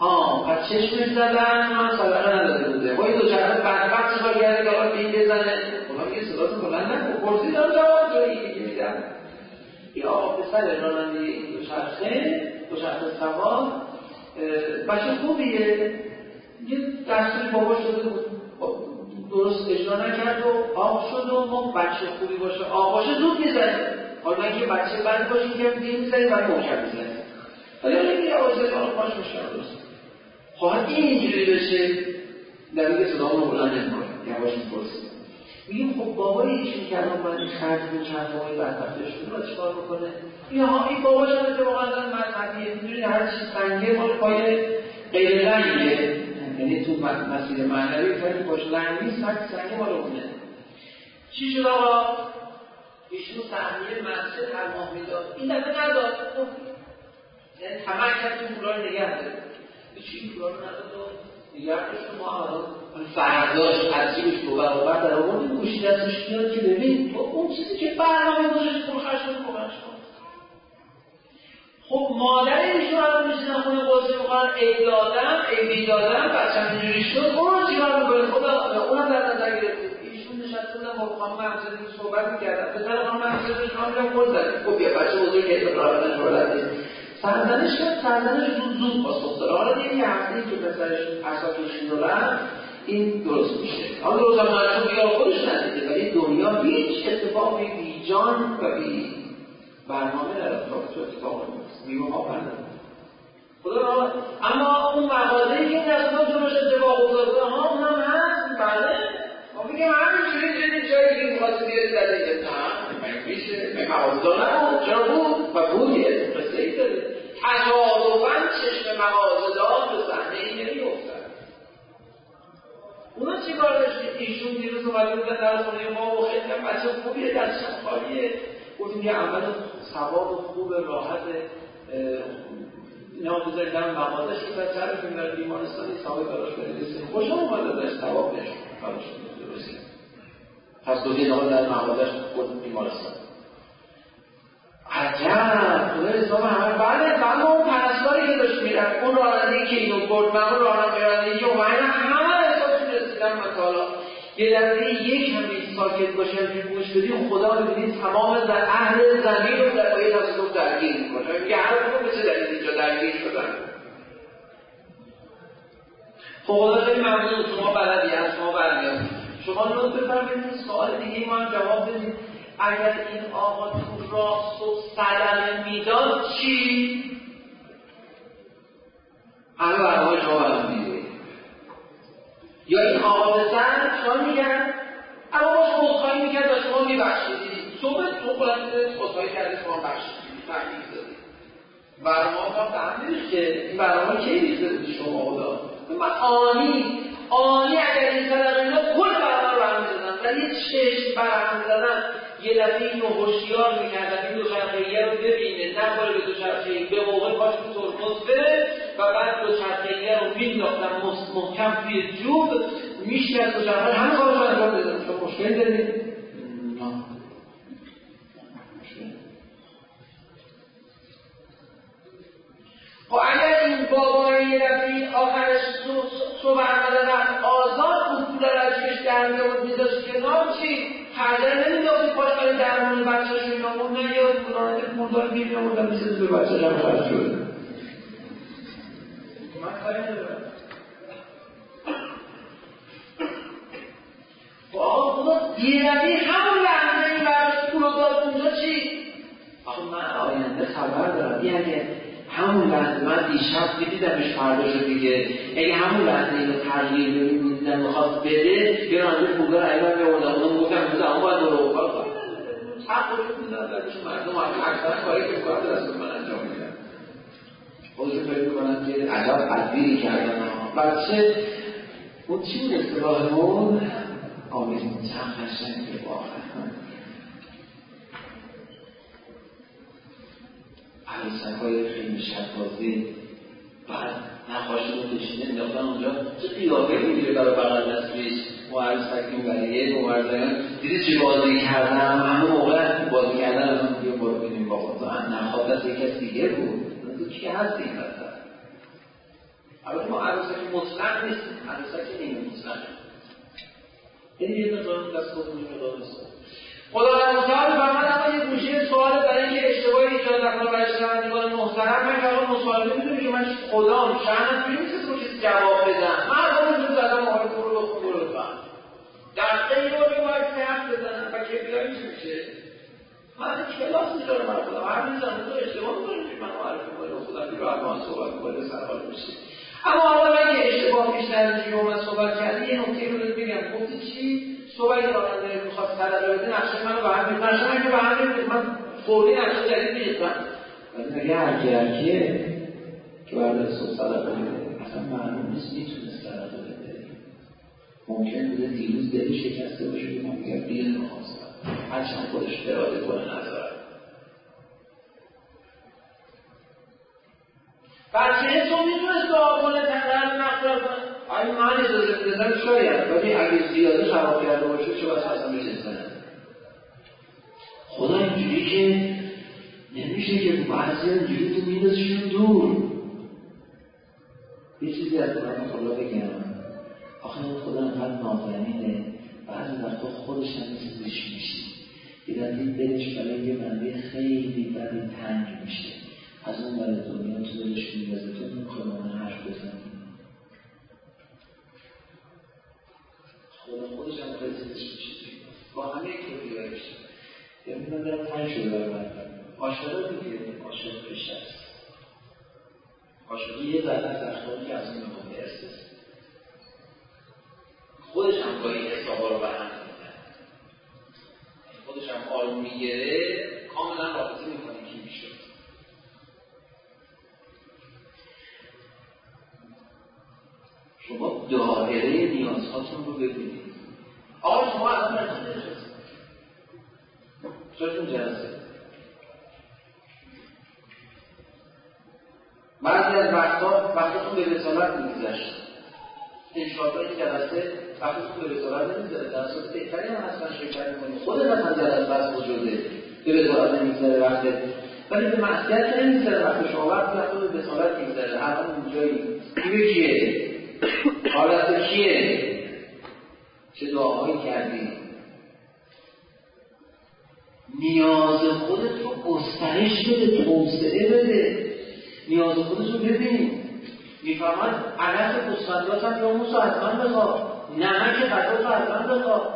پس چشمش زدن من سابقه نداده بوده با این دو چرخه بدبخت چیکار کرده که آقا به این بزنه اونا میگه صداتون بلند نکن پرسیدم جواب داری دیگه میدم یا آقا پسر راننده این دو چرخه سوار بچه خوبیه یه دستوری بابا شده بود درست اجرا نکرد و آق شد و ما بچه خوبی باشه آق باشه زود میزنیم حالا اینکه بچه بد باشه که دیگه میزنیم و محکم میزنیم ولی حالا اینکه آوازه آق باش مشکل درست خواهد این اینجوری بشه در میگه صدا رو بلند نمیکنه یواش میپرسیم میگیم خب بابای ایشون که الان باید این خرج به چرخه‌های بدبختش شده را چیکار میکنه این باباش هم اتفاقا مذهبیه میدونید هر چیز سنگه مال پای غیر رنگه یعنی تو مسیر معنوی فرقی باشه رنگ نیست سنگه مال اونه چی شد آقا ایشون سهمیه مسجد هر ماه میداد این دفعه نداد یعنی طمع کرد که پولا رو نگه داره چی پولا رو نداد و نگه داشت ما الان فرداش ترجیبش رو برابر در آوردیم گوشی دستش میاد که ببین تو اون چیزی که برنامه گذاشت پول خرج کن کمکش کن خب مادر ایشون الان میشینن خونه قضیه میکنن عیدی دادم بچه‌م اینجوری شد اون رو چیکار میکنه خدا اونم در نظر گرفتید ایشون نشسته بودن با خانم همسایه‌اش صحبت میکردن پسر خانم همسایه‌اش کاملا گل زد خب یه بچه بزرگ اعتبار داره سردنش کرد سردنش زود پاسخ داد حالا یه هفته‌ای که پسرش اعصابش خیره این درست میشه حالا درست هم نشون دیگه خودش ندیده ولی دنیا هیچ اتفاقی بی جان و بی برنامه در اطراف تو اتفاق نیست بیمه ها بنده خدا را اما اون مغازه‌ای که این دستگاه جلوش اتفاق افتاده ها اونم هست بله ما میگم همینجوری جایی که میخواست بیاد زده که نه میشه مغازه نبود چرا بود و بود یه قصه ای داره تصادفاً چشم مغازه‌دار به صحنه این نمی‌افتد اونا چی کار داشتید؟ ایشون دیروز اومده بودن در خونه ما و خیلی هم بچه خوبیه دستشم خالیه گفتیم یه عمل ثواب خوب راحت اینا بذارید در مغازه شد و سرشون در بیمارستانی ثابت براش بریسیم خوشم اومده داشت ثواب نشون براش بریسیم پس دوزی نها در مغازه خود بیمارستان عجب خدا اسلام همه بله اون پرستاری که داشت میرفت اون رانندهی که اینو برد من اون رانندهی که اومدن همه احساسشون رسیدن من تا حالا یه دفعه یک همین ساکت باشم که گوش بدیم خدا ببینید تمام در اهل زمین رو در پای تصادف درگیر میکنه میگه هر کدوم مثل در اینجا درگیر شدن خدا خیلی ممنون شما بلدی از شما برمیاد شما لطف بفرمایید سوال دیگه ما هم جواب بدید اگر این آقا تو راست و صدمه میداد چی؟ همه برنامه شما برنامه میدید یا این آقا به سر چون میگن اما باش خودخواهی میکرد و شما میبخشیدید صبح تو خلاصه خودخواهی کردید شما بخشیدید تحقیق دادید برنامه ما فهمیدید که این برنامه کی ریخته بودی شما خدا من آنی اگر این صدقه اینا کل برنامه رو برنامه زدن ولی چشم برهم زدن یه دفعه اینو هوشیار میکردن این دوچرخه‌ایه رو ببینه نخوره به دوچرخه‌ای به موقع پاش تو ترمز بره و بعد دوچرخه‌ایه رو مینداختن محکم توی جوب میشکست دوچرخه همه کارش رو انجام بدن شما مشکلی دارید؟ نه خب اگر این بابای یه دفعه آخرش صبح عمل آزاد بود پول رجیبش در می‌آورد می‌ذاشت کنار چی؟ خرجر نمی‌داختی پاش برای درمان بچه‌ش رو می‌آورد نه یا راننده پولدار گیر می‌آوردن می‌زد به بچه‌ش هم خرج شده من کاری ندارم خب آقا خدا یه دفعه همون لحظه این براش پول رو داد اونجا چی؟ آخه من آینده خبر دارم یعنی همون لحظه من دیشب دیدمش فردا شد دیگه اگه همون لحظه اینو تغییر میدیدم میخواست بده یه راننده پولدار ایوان می‌آوردم اونم گفتم بوده اما باید رو اوقات حق رو میدونم درش مردم اکثر کاری که میکنم در اصلا من انجام میدم خودشون فکر میکنم که عجب تدبیری کردن بچه اون چی بود اصطلاحمون آمین چند قشنگه واقعا عروسک‌های خیلی شب‌بازی بعد نخواشون رو کشیده انداختن اونجا چه قیافه میگیره برای بغل دستش ما عروسکی بریه موردن دیدی چی بازی کردن همه موقع بازی کردن از اون دیگه برو بینیم با خود نخواد دست یک کس دیگه بود تو کی هستی این وقتا البته ما عروسک مطلق نیستیم، عروسک نیمه مطلق. این یه مقدار دست خودمون مقدار نیست. خداوند متعال فرمود اما یه گوشه سوال برای اینکه اشتباهی ایجاد نکنه برای شنوندگان محترم، من که الان مصاحبه می‌دونی که من خدام شأنم توی نیست که چیزی جواب بدم. من الان زود زدم آقای برو بفهم. دقیقه یه باری باید حرف بزنم و کیفیت میشه. من کلاس می‌ذارم برای خودم. هر می‌زنم تو اشتباه می‌کنی که من معرفی کنم خودم دیگه راحت صحبت کنم سرحال بشی. اما حالا من که اشتباه پیش نیاد که اومد صحبت کردی یه نکته رو بگم. گفتی چی؟ صحبتی که راننده می‌خواد طلبه بده نقشه منو به هم می‌ریزه. نقشه من که به هم می‌ریزه. من فوری نقشه جدید می‌ریزم. ولی اگه هرکیه که بعد از صبح طلبه بده اصلا معلوم نیست میتونست طلبه بده. ممکن بوده دیروز دل شکسته باشه که من میگم دیر نخواستم. هرچند خودش اراده کنه نذارم. بچه تو میتونست دعا کنه تقدر مغفرت کنه. آیا من اجازه بدم شاید، ولی اگه زیاده خراب کرده باشه چه بس اصلا بهش اجازه. خدا اینجوری که نمیشه که بعضی اینجوری تو میدازشون دور. یه چیزی از قرآن خدا بگم. آخه خدا انقدر نازنینه بعضی وقتا خودش هم مثل زش میشه. یه دفعه دلش برای یه بنده خیلی بدی تنگ میشه. از اون برای دنیا تو دلش میبازه تو نمیخواه با من حرف بزنی. خودش هم خیلیش میشه با همه کلیهایش. یعنی من دارم تنگ شده برای عاشقه دیگه عاشق پیش هست. عاشقه یه ذره از اخلاقی که از اون مقام ارسست. خودش هم گاهی حسابا رو برهم میزنه. خودش هم آروم میگیره کاملا رابطه میکنه کی میشه. شما دایره نیازهاتون رو ببینید. آقا شما الان نتیجه نشستید. شاید جلسه. بعضی از وقتاتون به رسالت میگذشت. انشاءالله این جلسه وقتتون به رسالت نمیگذاره. در صورت بهتری هم اصلا شرکت میکنید. خودت اصلا جلسه بس وجوده. به رسالت نمیگذاره وقتت. ولی به معصیت نمیگذاره وقت شما وقتی به رسالت میگذاره. الان اونجایی. این کیه؟ حالت کیه؟ چه دعاهایی کردی؟ نیاز خودت رو گسترش بده، توسعه بده. نیاز خودت رو ببین. میفهمن علف گوسفندات هم یا موسو حتما بخواه، نمک غذا رو حتما بخواه.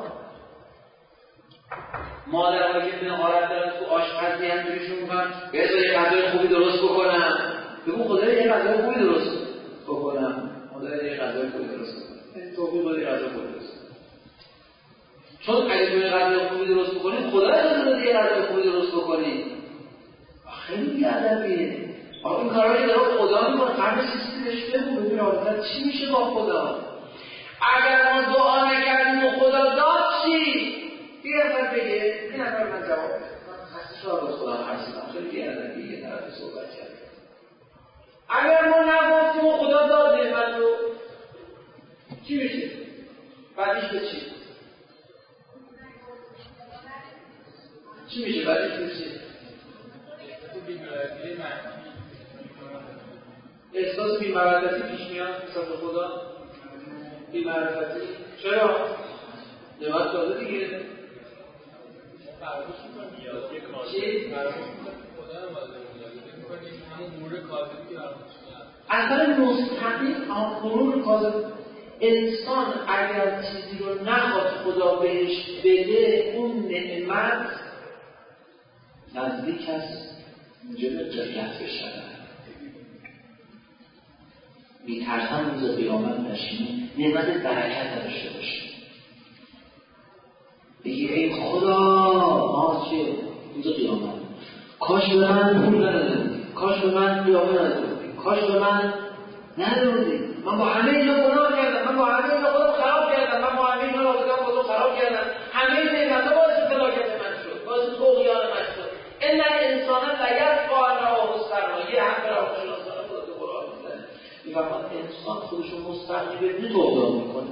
مادرها که مهارت دارن تو آشپزی همجوریشون میگن بذار یه غذای خوبی درست بکنم. بگو خدایا یه غذای خوبی درست بکنم. خدایا یه غذای خوبی درست بکنم. این توفیق بده یه غذای خوبی درست. چون اگه تو یه غذای خوبی درست بکنی خدا اجازه بده یه غذای خوبی درست بکنی. خیلی بی‌ادبیه. آقا این کارهایی که داره خدا میکنه قبل چیزی بهش بگو ببین رابطه چی میشه با خدا. اگر ما دعا نکردیم و خدا داد چی؟ یه نفر بگه یه نفر من جواب بده. من خسته شدم از خدا حرفم خیلی بی‌ادبیه یه طرف صحبت کرد. اگر ما نگفتیم و خدا داد نعمت رو چی میشه؟ بعدش به چی؟ چی میشه بعدش به چی؟ احساس بی‌معرفتی پیش میاد نسبت به خدا. بی‌معرفتی چرا؟ نعمت داده دیگه. فراموش می‌کنی یا یه کار چی؟ فراموش می‌کنی خدا رو باید می‌کنی همون نور کاذبی که اصلا مستقیم نور کاذب. انسان اگر چیزی رو نخواد خدا بهش بده اون نعمت نزدیک است اونجا به قلیت بشود. میترسم روز قیامت نشینی نعمت برکت داشته باشه. بگی ای خدا ما چه روز قیامت کاش به من پول نداده بودی، کاش به من قیامه نداده بودی، کاش به من نداده بودی. من با همه اینا گناه کردم، من با همه اینا خودم خراب کردم، من با همه اینا رابطه‌ام خودم خراب کردم. همه این نعمت‌ها باعث فلاکت من شد، باعث طغیان من شد. ان الانسان لیطغى ان رآه استغنی. یه حرف روانشناسانه خدا تو قرآن میزنه. میفهمن انسان خودش رو مستغنی ببینه طغیان میکنه.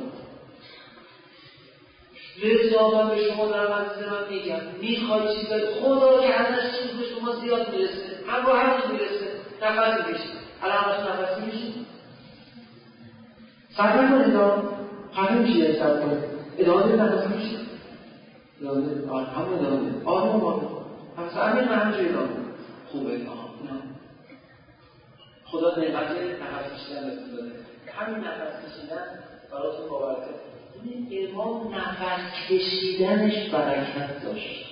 لذا من به شما دارم عزیز من میگم میخوای چیز خدا که ازش چیز به شما زیاد میرسه، هم رو هم میرسه. نفس میکشید الان همتون نفس میکشید سر نکنید همین میشه سر کنید ادامه بدید نفس میشه همون ادامه آروم همین همینجوری ادامه خوبه خدا نعمت نفس کشیدن بهتون داده همین نفس کشیدن براتون باورته این امام نفس کشیدنش برکت داشت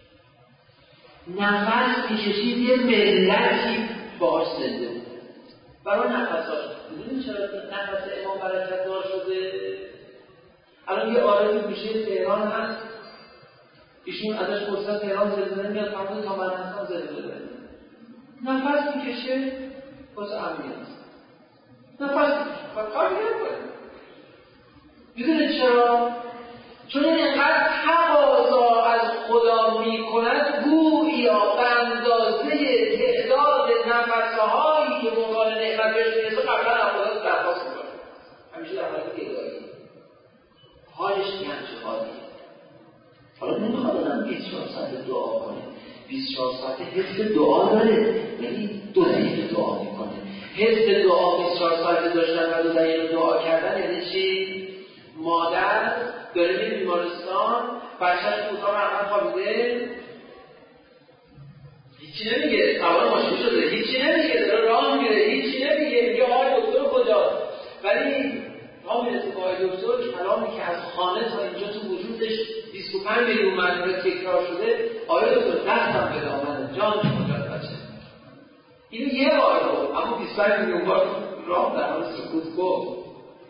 نفس میکشید یه ملتی باهاش زنده بود برای نفساش میدونید چرا نفس امام برکت دار شده؟ الان یه آرزی میشه تهران هست ایشون ازش پرسیدن تهران زلزله میاد فرمود تا من هستم زلزله نفس میکشه واسه امنیت نفس میکشه کاری نکنه میدونید چرا؟ چون اینقدر تقاضا از خدا میکند گویا به اندازه تعداد نفسهایی که مقابل نعمت بهش میرسه قبلا از خدا درخواست میکنه همیشه در حالت گدایی حالش یه همچه حالیه حالا نمیخواد آدم 24 ساعت دعا کنه 24 ساعت حس دعا داره یعنی 2 دقیقه دعا میکنه حس دعا 24 ساعت داشتن و 2 دقیقه دعا کردن یعنی چی؟ مادر داره میره بیمارستان بچه‌ش تو اتاق عمل خوابیده هیچی نمیگه سوار ماشین شده هیچی نمیگه داره راه میره هیچی نمیگه میگه آقای دکتر کجاست ولی ما میرسه با آقای دکتر کلامی که از خانه تا اینجا تو وجودش 25 میلیون مرتبه تکرار شده آقای دکتر دستم به دامنه جان کجاست بچه اینو یه بار رو اما 25 میلیون بار راه در حال سکوت گفت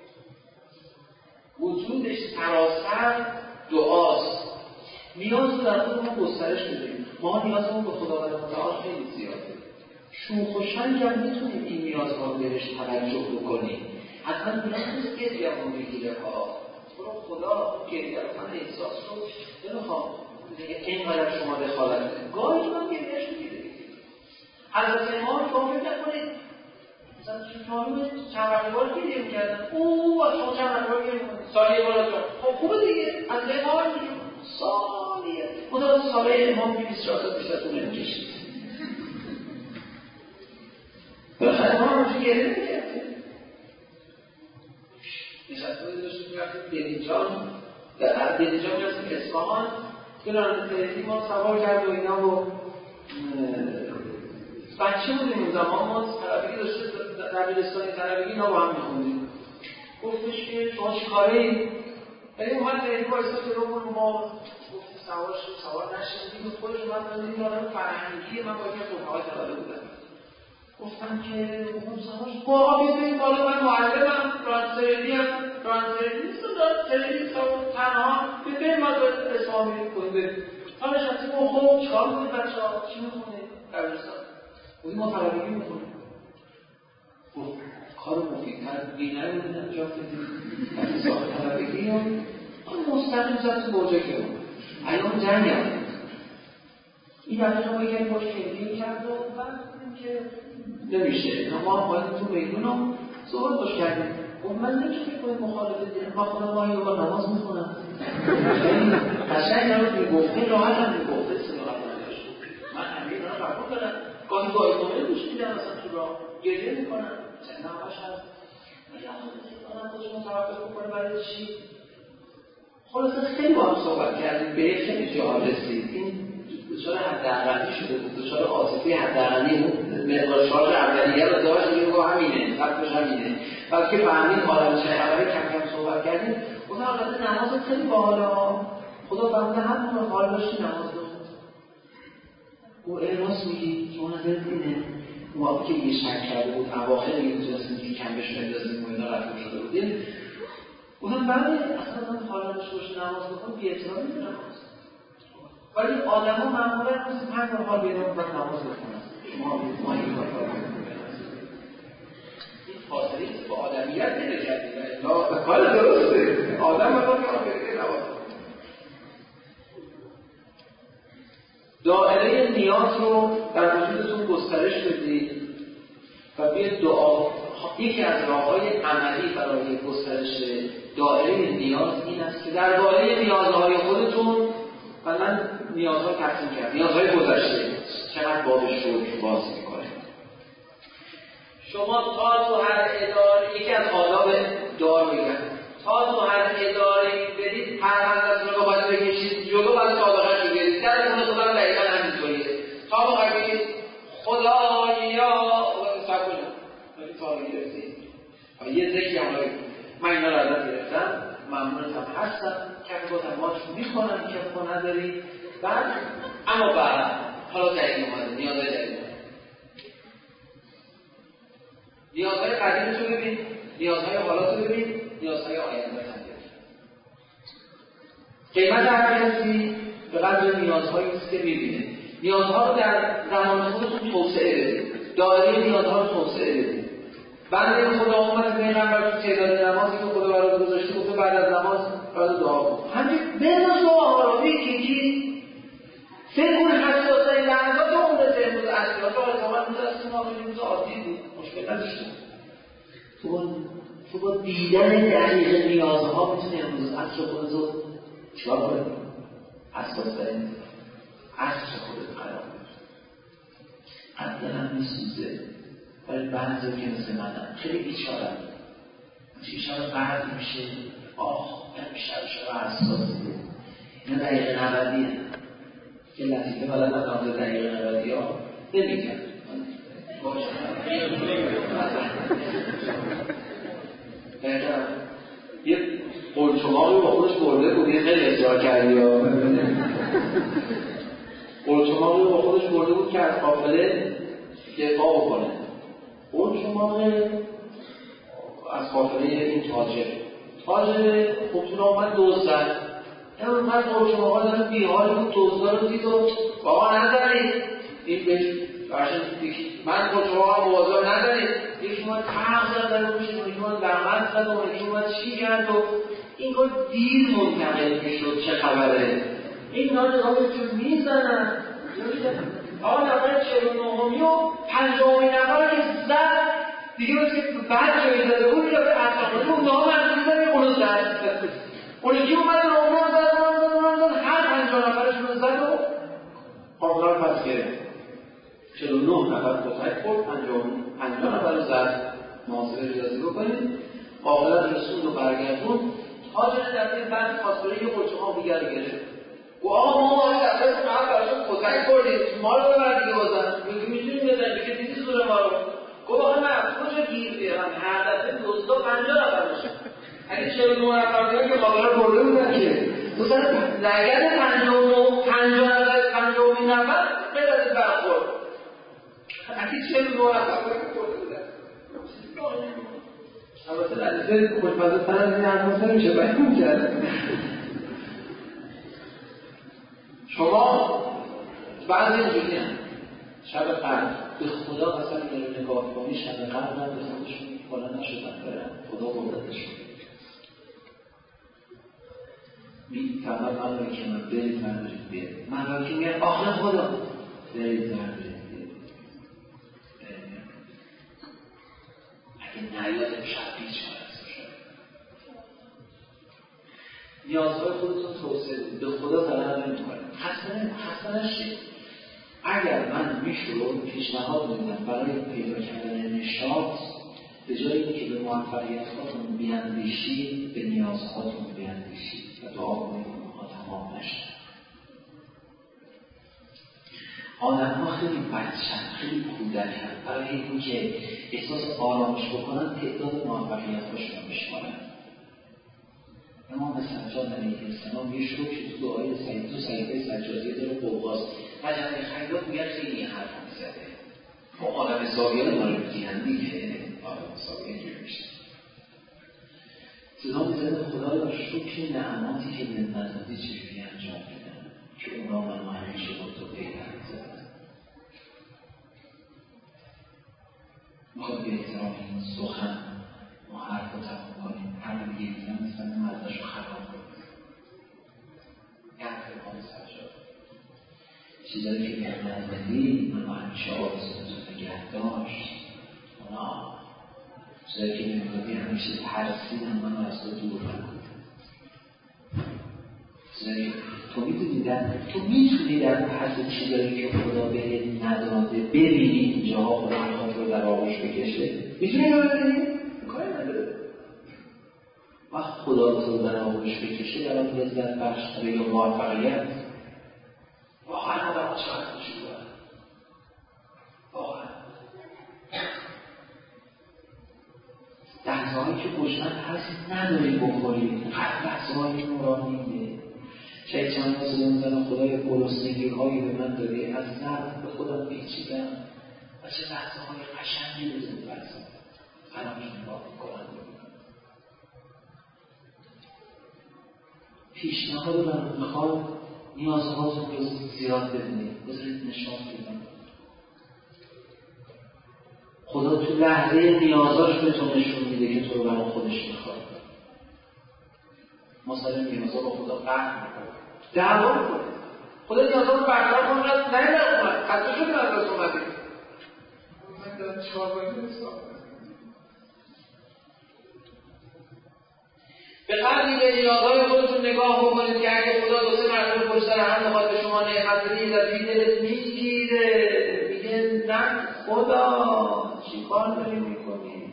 وجودش سراسر دعاست نیاز رو در خودمون گسترش بدیم ما نیازمون به خداوند متعال خیلی زیاده شوخ و شنگ هم میتونیم این نیازها رو بهش توجه بکنیم حتما نیاز گریه همون بگیره خدا گریه رو من احساس رو نمیخوام اینقدر شما دخالت کنید گاهی که من گریهش رو گیره حضرت امام شما فکر نکنید مثلا چند وقت بار گریه میکردن شما چند وقت بار گریه میکنید سالیه بار خب خوبه دیگه از امام میگیم سالیه خدا سالیه امام 24 ساعت بیشتر طول نمیکشید بالاخره امام رو گریه نمیکردیم نشسته بودیم داشتیم میرفتیم دلیجان در دلیجان میرفتیم اصفهان که راننده ما سوار کرد و اینا و بچه بودیم اون زمان ما طلبگی داشته دبیرستانی طلبگی اینا با هم میخوندیم گفتش که شما چی کاره اید؟ یعنی اومد دهی بایستا جلو ما گفت سوار نشدیم خودش اومد من این آدم فرهنگی من باید که روحهای طلبه بودم گفتم که اون سواش باها بیدونیم بالا من معلمم رانسرلی نیستم رانسرلی تنها بیدونیم ما باید اسلامی کنیم بریم تا نشستیم و خوب چکار میکنید بچه ها چی میخونید دبیرستان بودیم ما طلبگی میخونیم گفت کار مفیدتر بینه رو انجام بدیم از ساخت طلبگی رو مستقیم زد تو برجه که بود ایام جنگ هم این دفعه ما یکی باش کلگی کرد و بعد که نمیشه ما هم باید تو میدون رو صحبت باش کردیم خب من نمیشه که باید مخالفه دیم ما خودم ماهی رو با نماز میخونم قشنگ هم میگفته راحت هم میگفته صداقت نداشت من همین رو قبول دارم گاهی گاهی گوش میدم مثلا تو راه گریه میکنم چند نماش هست ولی آدم خودش متوقف بکنه برای چی؟ خلاصه خیلی با هم صحبت کردیم به یک خیلی جا رسید این دچار حداقلی شده بود دچار عاطفی حداقلی بود مقدار شارژ اولیه رو داشت میگه همینه فقطش همینه بعد که فهمید حالا چه خبره کم کم صحبت کردیم گفتم البته نماز خیلی باحاله خدا فهمیده همون حال داشتی نماز بخون او احراس میگی شما نظرت اینه اون وقتی که یه شک کرده بود اواخر دیگه میتونستیم که کم بهش بندازیم و اینا رفت شده بودیم گفتم بله اصلا من حال نداشته باشه نماز بخون بی‌احترامی به نماز ولی آدم‌ها معمولاً روزی 5 بار حال پیدا می‌کنن نماز بخونن ما این کار می‌کنیم این فاصله با آدمیت پیدا کردیم الا کار درسته آدم مثلا که نماز دائره نیاز رو در وجودتون گسترش بدید و بیاید دعا یکی از راه‌های عملی برای گسترش دائره نیاز این است که درباره نیازهای خودتون مثلا نیازها تقسیم کرد نیازهای گذشته چقدر باب شکر باز میکنه شما تا تو هر اداره یکی از آداب دعا یه ذکری هم من اینا رو ازت گرفتم، ممنونتم هستم، کف بازماتشون میکنم، کف با نداری. بعد اما بعد حالا جدید اومده، نیازهای جدید اومده. نیازهای قدیم تو ببین، نیازهای حالا تو ببین، نیازهای آینده هم ببین. قیمت هر کسی به قدر نیازهایی است که میبینه. نیازها رو در زمان خودتون توسعه بدید. دایره نیازها رو توسعه بدید. بنده خدا اومد پیغمبر تو تعداد نمازی که خدا برات گذاشته گفته بعد از نماز برات دعا کن. همین بناس دعا رو میگی سکون حساسای لحظات عمر امروز اصلیات رو ارتباط می‌داشتیم ما امروز عادی بود، مشکل نداشتیم. تو با دیدن دقیق نیازها میتونی امروز اصل خودت رو چیکار کنی؟ حساسای اصل خودت قرار بدی. قبلا هم میسوزه ولی بعضی که مثل منم خیلی بیچارم، بیچاره قرد میشه، من بیشتر حساسیه. اینا دقیقه 90 که لطیفه بلد نماز دقیقه 90 ها نمیگم یه قلچماقی با خودش برده بود، یه خیلی اصرار کردی ها قلچماقی با خودش برده بود که از قافله دفاع بکنه. قلچماق از قافله این تاجر خودتون آمد دوست زد. من قلچماقا دارم بیحال بود، دوزدار رو دید و بابا نزنید این بهش برشن من قلچماقا موازار نزنید. یکی اومد تق زد در روشید، یکی اومد لغت زد و یکی اومد چی کرد و این کار دیر منتقل میشد. چه خبره؟ این ها نگاه چون میزنن آقا نفر 49 و 50 نفر که زد دیگه باید که بعد جایی زده بود یا به اطلاقاتی اون ها منزولی زده اونو زد اون یکی اومد اونو زد هر 50 نفرشون رو زد و قافله رو پس گرفت. 49 نفر قطعه خورد، 50 نفر رو زد. محاسبه ریاضی بکنید. قافله رسوند و برگردون. تاجر دفعه بعد خواستاره یه قلچماق دیگر رو گرفت. آقا ما باید دفعه فقط براشون قطعه خوردیم، ما رو ببر دیگه بازن بگی میتونیم بزنیم بگه دیدی زور ما رو. گفت آقا نه کجا گیر بیارم هر دفعه دوستا 50 نفر باشن. اگه 49 نفر بودن که قافله رو برده بودن که مثلا لگد 50 نفر غیر از برخورد. اگه 49 نفر برده بودن البته لحظه خوشمزه تر از این حرف نمیشه بیان کرد. شما بعضی اینجوری هم شب قدر به خدا مثلا اینو نگاه کنی شب قدر هم به خودشون بالا نشدن برن خدا بردتشون فقط من رو که من برید من برید برید من رو که میگن آخر خدا برید من برید اگه نیادم شب هیچ نیازهای خودتون توسعه بدید. به خدا ضرر نمی‌کنید. خسته نشید. اگر من میشد پیشنهاد میدم برای پیدا کردن نشاط به جای اینکه به موفقیت‌هاتون بیاندیشید به نیازهاتون بیاندیشید و دعا کنید اونها تمام نشد. آدم‌ها خیلی بچه‌ن، خیلی کودکن. برای اینکه احساس آرامش بکنن تعداد موفقیت‌هاشون رو بشمارن. امام سجاد علیه السلام یه شروع که تو دعای سعید تو صحیفه سجادی داره قوقاست رجب خیاط میگه خیلی حرف میزده. ما آدم حسابیان ما رو میگن دیگه آدم حسابی اینجوری میشه. صدا میزده خدایا شکر نعماتی که به ندادی چجوری انجام بدن که اونا من همیشه با تو پیوند زدن. میخواد به احترام این سخن ما حرف رو تمام کنیم. همه دیگه میزن مثلا مردش رو خراب کنیم. یه امام سجاد چیزایی که به ندادی من همیشه آرزوتو نگه داشت. اونا چیزایی که نمیدادی همیشه ترسیدم من از تو دور نکنم. چیزایی تو میتونی در پس چیزایی که خدا بهت نداده ببینی اینجاها خدا میخواد رو در آغوش بکشه. میتونی رو ببینی؟ کاری نداره. وقت خدا تو در آغوش بکشه در آن لذت بخش برای موفقیت واقعا آدم ها چقدر خوشی دارن. واقعا 10,000 شبایی که گشنه هست نداری بخورید، هر لحظه‌های نورانیه. شاید چند تا صدا میزنم خدای گرسنگی‌هایی به من دادی، از نفس به خودم پیچیدم و چه لحظه‌های قشنگی رو زندگی برسم الان نگاه می‌کنم. پیشنهاد رو میخوام نیازهاتون رو زیاد ببینید، بذارید نشان بدم. خدا تو لحظه نیازاش به تو نشون میده که تو رو برای خودش میخواد. مثلا نیازها با خدا قهر میکنه، دعوا میکنه. خدا نیازها رو برطرف کنه، نه نکنه خطا شده از دست اومدی. من دارم چهار باید حساب به قدری به نیازهای خودتون نگاه بکنید که اگه خدا دو سه مرتبه پشت سر هم بخواد به شما نعمت بده، از این دلت میگیره، میگه نه خدا چی کار داری میکنی؟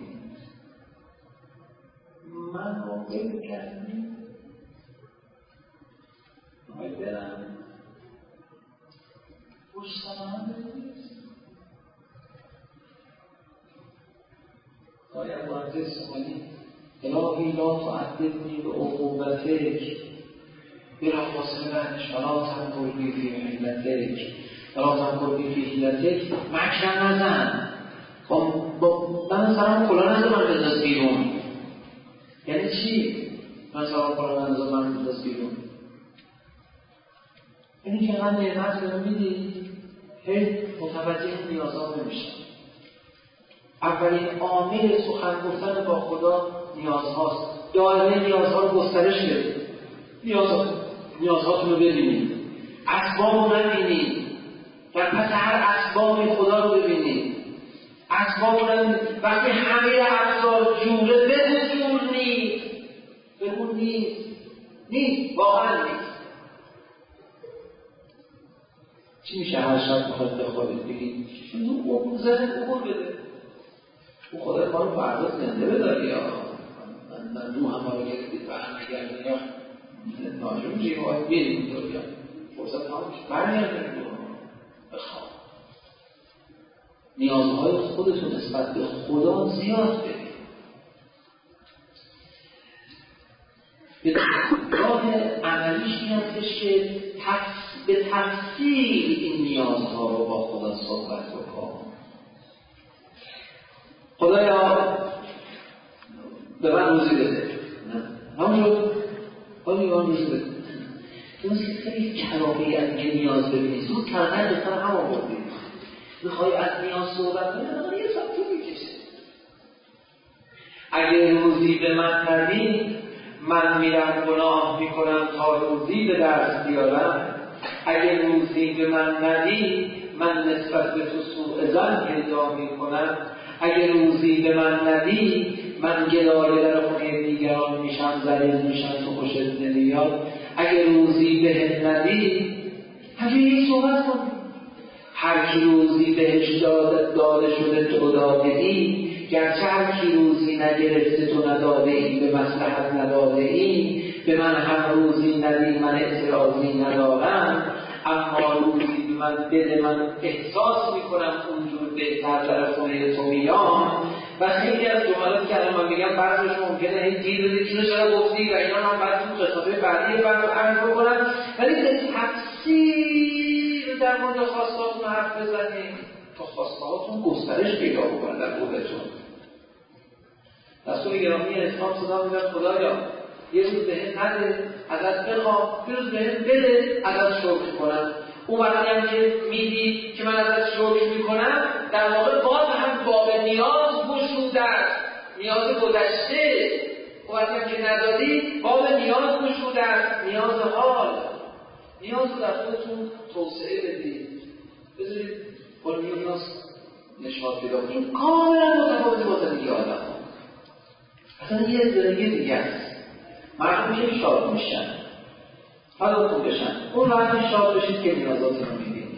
من موقع کردی باید برم پشت سر هم بکنید. باید وارد کنید الهی لا تعذبنی بعقوبتک بلا فاصله بعدش ولا تنظر بی فی حیلتک ولا تنظر بی فی حیلتک. مکرم نزن، من سرم کلا نزد من بنداز بیرون. یعنی چی؟ من سرم کلا نزد من بنداز بیرون، یعنی که من نعمت رو میدی هی متوجه نیازها نمیشم. اولین عامل سخن گفتن با خدا نیازهاست. دائما نیازها رو گسترش بدید. نیازهاتون رو ببینید، اسباب رو نبینید، در پس هر اسبابی خدا رو ببینید. اسباب رو نبینید. وقتی همه اسباب جوره بگو جور نیست، بگو نیست، واقعا نیست. چی میشه هر شب میخواد بخوابید بگید اون زنه بخور بده، او خدا ما رو فردا زنده بداری یا من دو همه رو گردید و هم نگردید یا ناجون چه باید بیریم داریم فرصت همش برگردید بخواب. نیازهای خودتون نسبت به خدا زیاد بدید. به راه عملیش این هستش که به تفصیل این نیازها رو با خدا صحبت بکن. خدایا به من روزی بده، همونجور خدایا به من روزی بده. تو مثل خیلی کلاقی از یه نیاز ببینید، زود کردن بهتر هم آوردید. میخوای از نیاز صحبت کنید، یه ساعت تو میکشه. اگه روزی به من ندی، من میرم گناه میکنم تا روزی به دست بیارم. اگه روزی به من ندی، من نسبت به تو سوء ظن پیدا میکنم. اگه روزی به من ندی، من گدای در خونه دیگران میشم، ذلیل میشم، تو خوشت نمیاد. اگه روزی به ندی، همینی صحبت کن. هر کی روزی بهش داده شده تو داده ای، گرچه هر کی روزی نگرفته تو نداده ای، به مصلحت نداده ای. به من هم روزی ندی، من اعتراضی ندارم، اما روزی به من بده، من احساس میکنم اونجور بهتر در خونه تو بیام. و خیلی از جملات که من میگم بعضیش ممکنه هی دیر بده اینو چرا گفتی و اینا هم بعد تو قسمت بعدی عرض بکنم، ولی به تفصیل در مورد خواستهاتون حرف بزنید تا خواستهاتون گسترش پیدا بکنه در خودتون. رسول گرامی اسلام صدا میدن خدایا یه روز بهم نده، ازت بخوام، یه روز بهم بده، ازت شکر کنم. اون وقتی هم که میدی که من ازت شکر میکنم، در واقع باز هم باب نیاز گشوده است، نیاز گذشته. اون وقتی هم که ندادی، باب نیاز گشوده است، نیاز حال. نیاز رو در خودتون توسعه بدید، بذارید با نیاز نشاط پیدا کنید. این کاملا متفاوت با زندگی آدم، اصلا یه زندگی دیگه است. مردم که شاد میشن، حالا خوب بشن، اون وقتی شاد بشید که نیازاتون رو میبینید.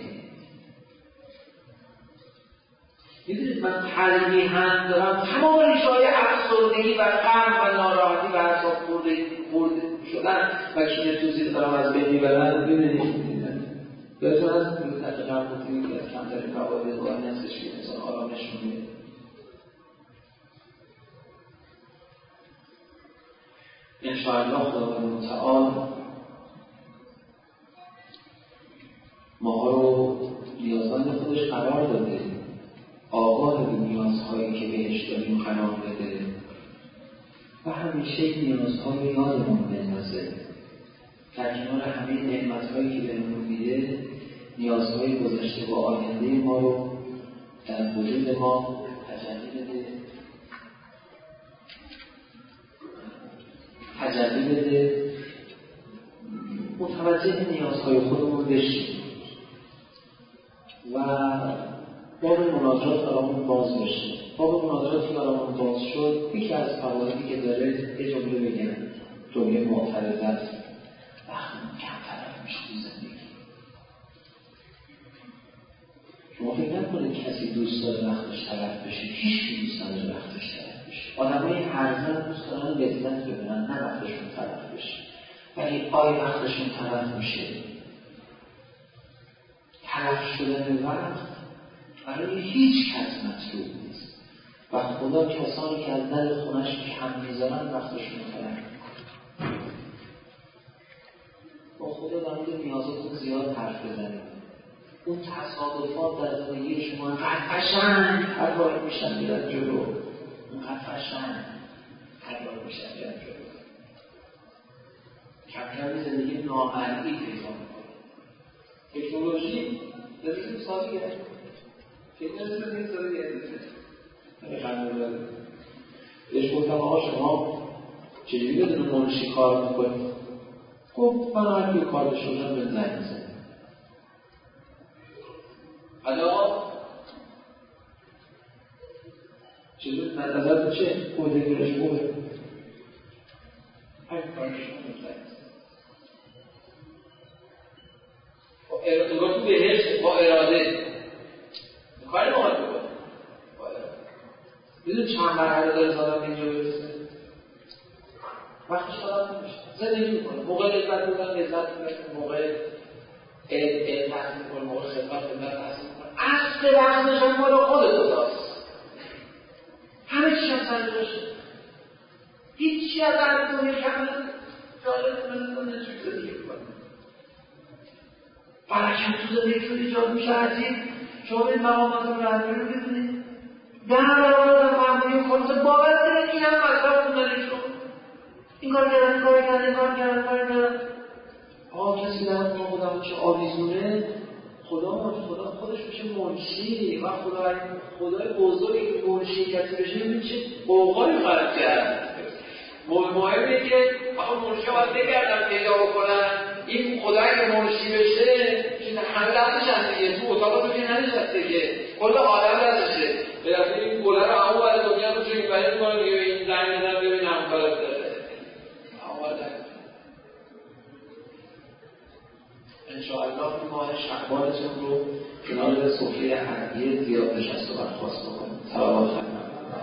میدونید من تلمیحاً دارم تمام ریشه‌های افسردگی و غم و ناراحتی و اعصاب خورده شدن و کینه‌توزی دارم از بین میبرن. ببینید یادتون هست مدت قبل گفتیم که از کمترین فواید دعا هستش که انسان آرامش میده. انشاءالله خداوند متعال ماها رو نیازمند خودش قرار داده، آگاه به نیازهایی که بهش داریم قرار بده و همیشه نیازها رو یادمون بندازه. در کنار همه نعمت‌هایی که بهمون میده، نیازهای گذشته و آینده ما رو در وجود ما تجلی بده، متوجه نیازهای خودمون بشیم و باب مناجات برامون باز بشه. باب مناجات برامون باز شد، یکی از فوایدی که داره یه جمله بگم، جمله معترضه است. وقتمون کم طرف میشه تو زندگی. شما فکر نکنید کسی دوست داره وقتش طرف بشه، هیچ دوست نداره وقتش طرف بشه. آدمای هرزن دوست دارن لذت ببینن، نه وقتشون طرف بشه. ولی آیا وقتشون طرف میشه؟ طرف شدن وقت برای هیچ کس مطلوب نیست و خدا کسانی که از در خونش کم میذارن وقتشون طرف میکنه. با خدا در مورد نیازاتون زیاد حرف بزنید. اون تصادفات در زندگی شما انقدر قشنگ هر بار میشن میرن جلو، اونقدر قشنگ هر بار میشن میرن جلو. کم زندگی نامرئی پیدا میکنه. تکنولوژی زندگی سادی گرد تکنولوژی زندگی سادی گرد خنده داره. بهش گفتم آقا شما چجوری بدون منشی کار میکنید؟ گفت من هر که کار شدم به زنگ میزنم. حالا چیزی نظر چه؟ خوده گرش خوبه هر کارشون میزنید با اراده بهشت، با اراده کاری باید بکنه با اراده. بدون چند مرحله داره زادم اینجا برسه وقتش خدا نمیشه زندگی میکنه. موقع لذت بودن لذت میکنه، موقع علم تحصیل میکنه، موقع خدمت تحصیل میکنه. اصل وقتش هم مال خود خداست. همه چیش هم سر باشه، هیچی از اهل دنیا کم نداره. جالب من چیز زندگی میکنه، برکت تو زندگیتون ایجاد میشه. عجیب شما به مقامات رهبری رو ببینید، در برابر معمولی خودتون باور کنید این هم مطلب خوندن شما این کار کردن، این کار کردن، این کار کردن، این کار کردن. آقا کسی در اون خودم چه آویزونه، خدا خودش میشه منشی و خدای بزرگی که منشی کسی بشه ببینید چه اوقایی خرد کرد. مهمه که آقا منشی باید بگردن پیدا بکنن. این خدا اگه منشی بشه چیز همه دستش هست دیگه، تو اتاق تو که ننشسته که کل عالم دستشه. به دفعه این گله رو همون برای دنیا رو چون این برای میکنه دیگه این زنگ بزن ببین همون کارت داره همون برای انشاءالله این ماه شعبانتون رو کنار سفره هدیه زیاد نشست و برخواست بکنید. سلامات خدمت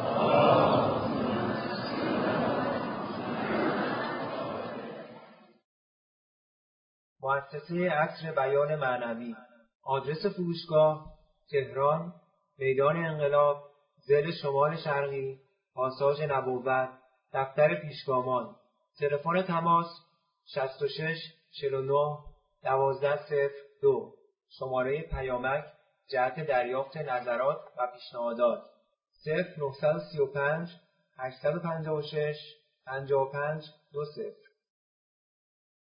مؤسسه عصر بیان معنوی. آدرس فروشگاه تهران، میدان انقلاب، ضلع شمال شرقی، پاساژ نبوت، دفتر پیشگامان. تلفن تماس 66 49 1202. شماره پیامک جهت دریافت نظرات و پیشنهادات 0935 856 55 20.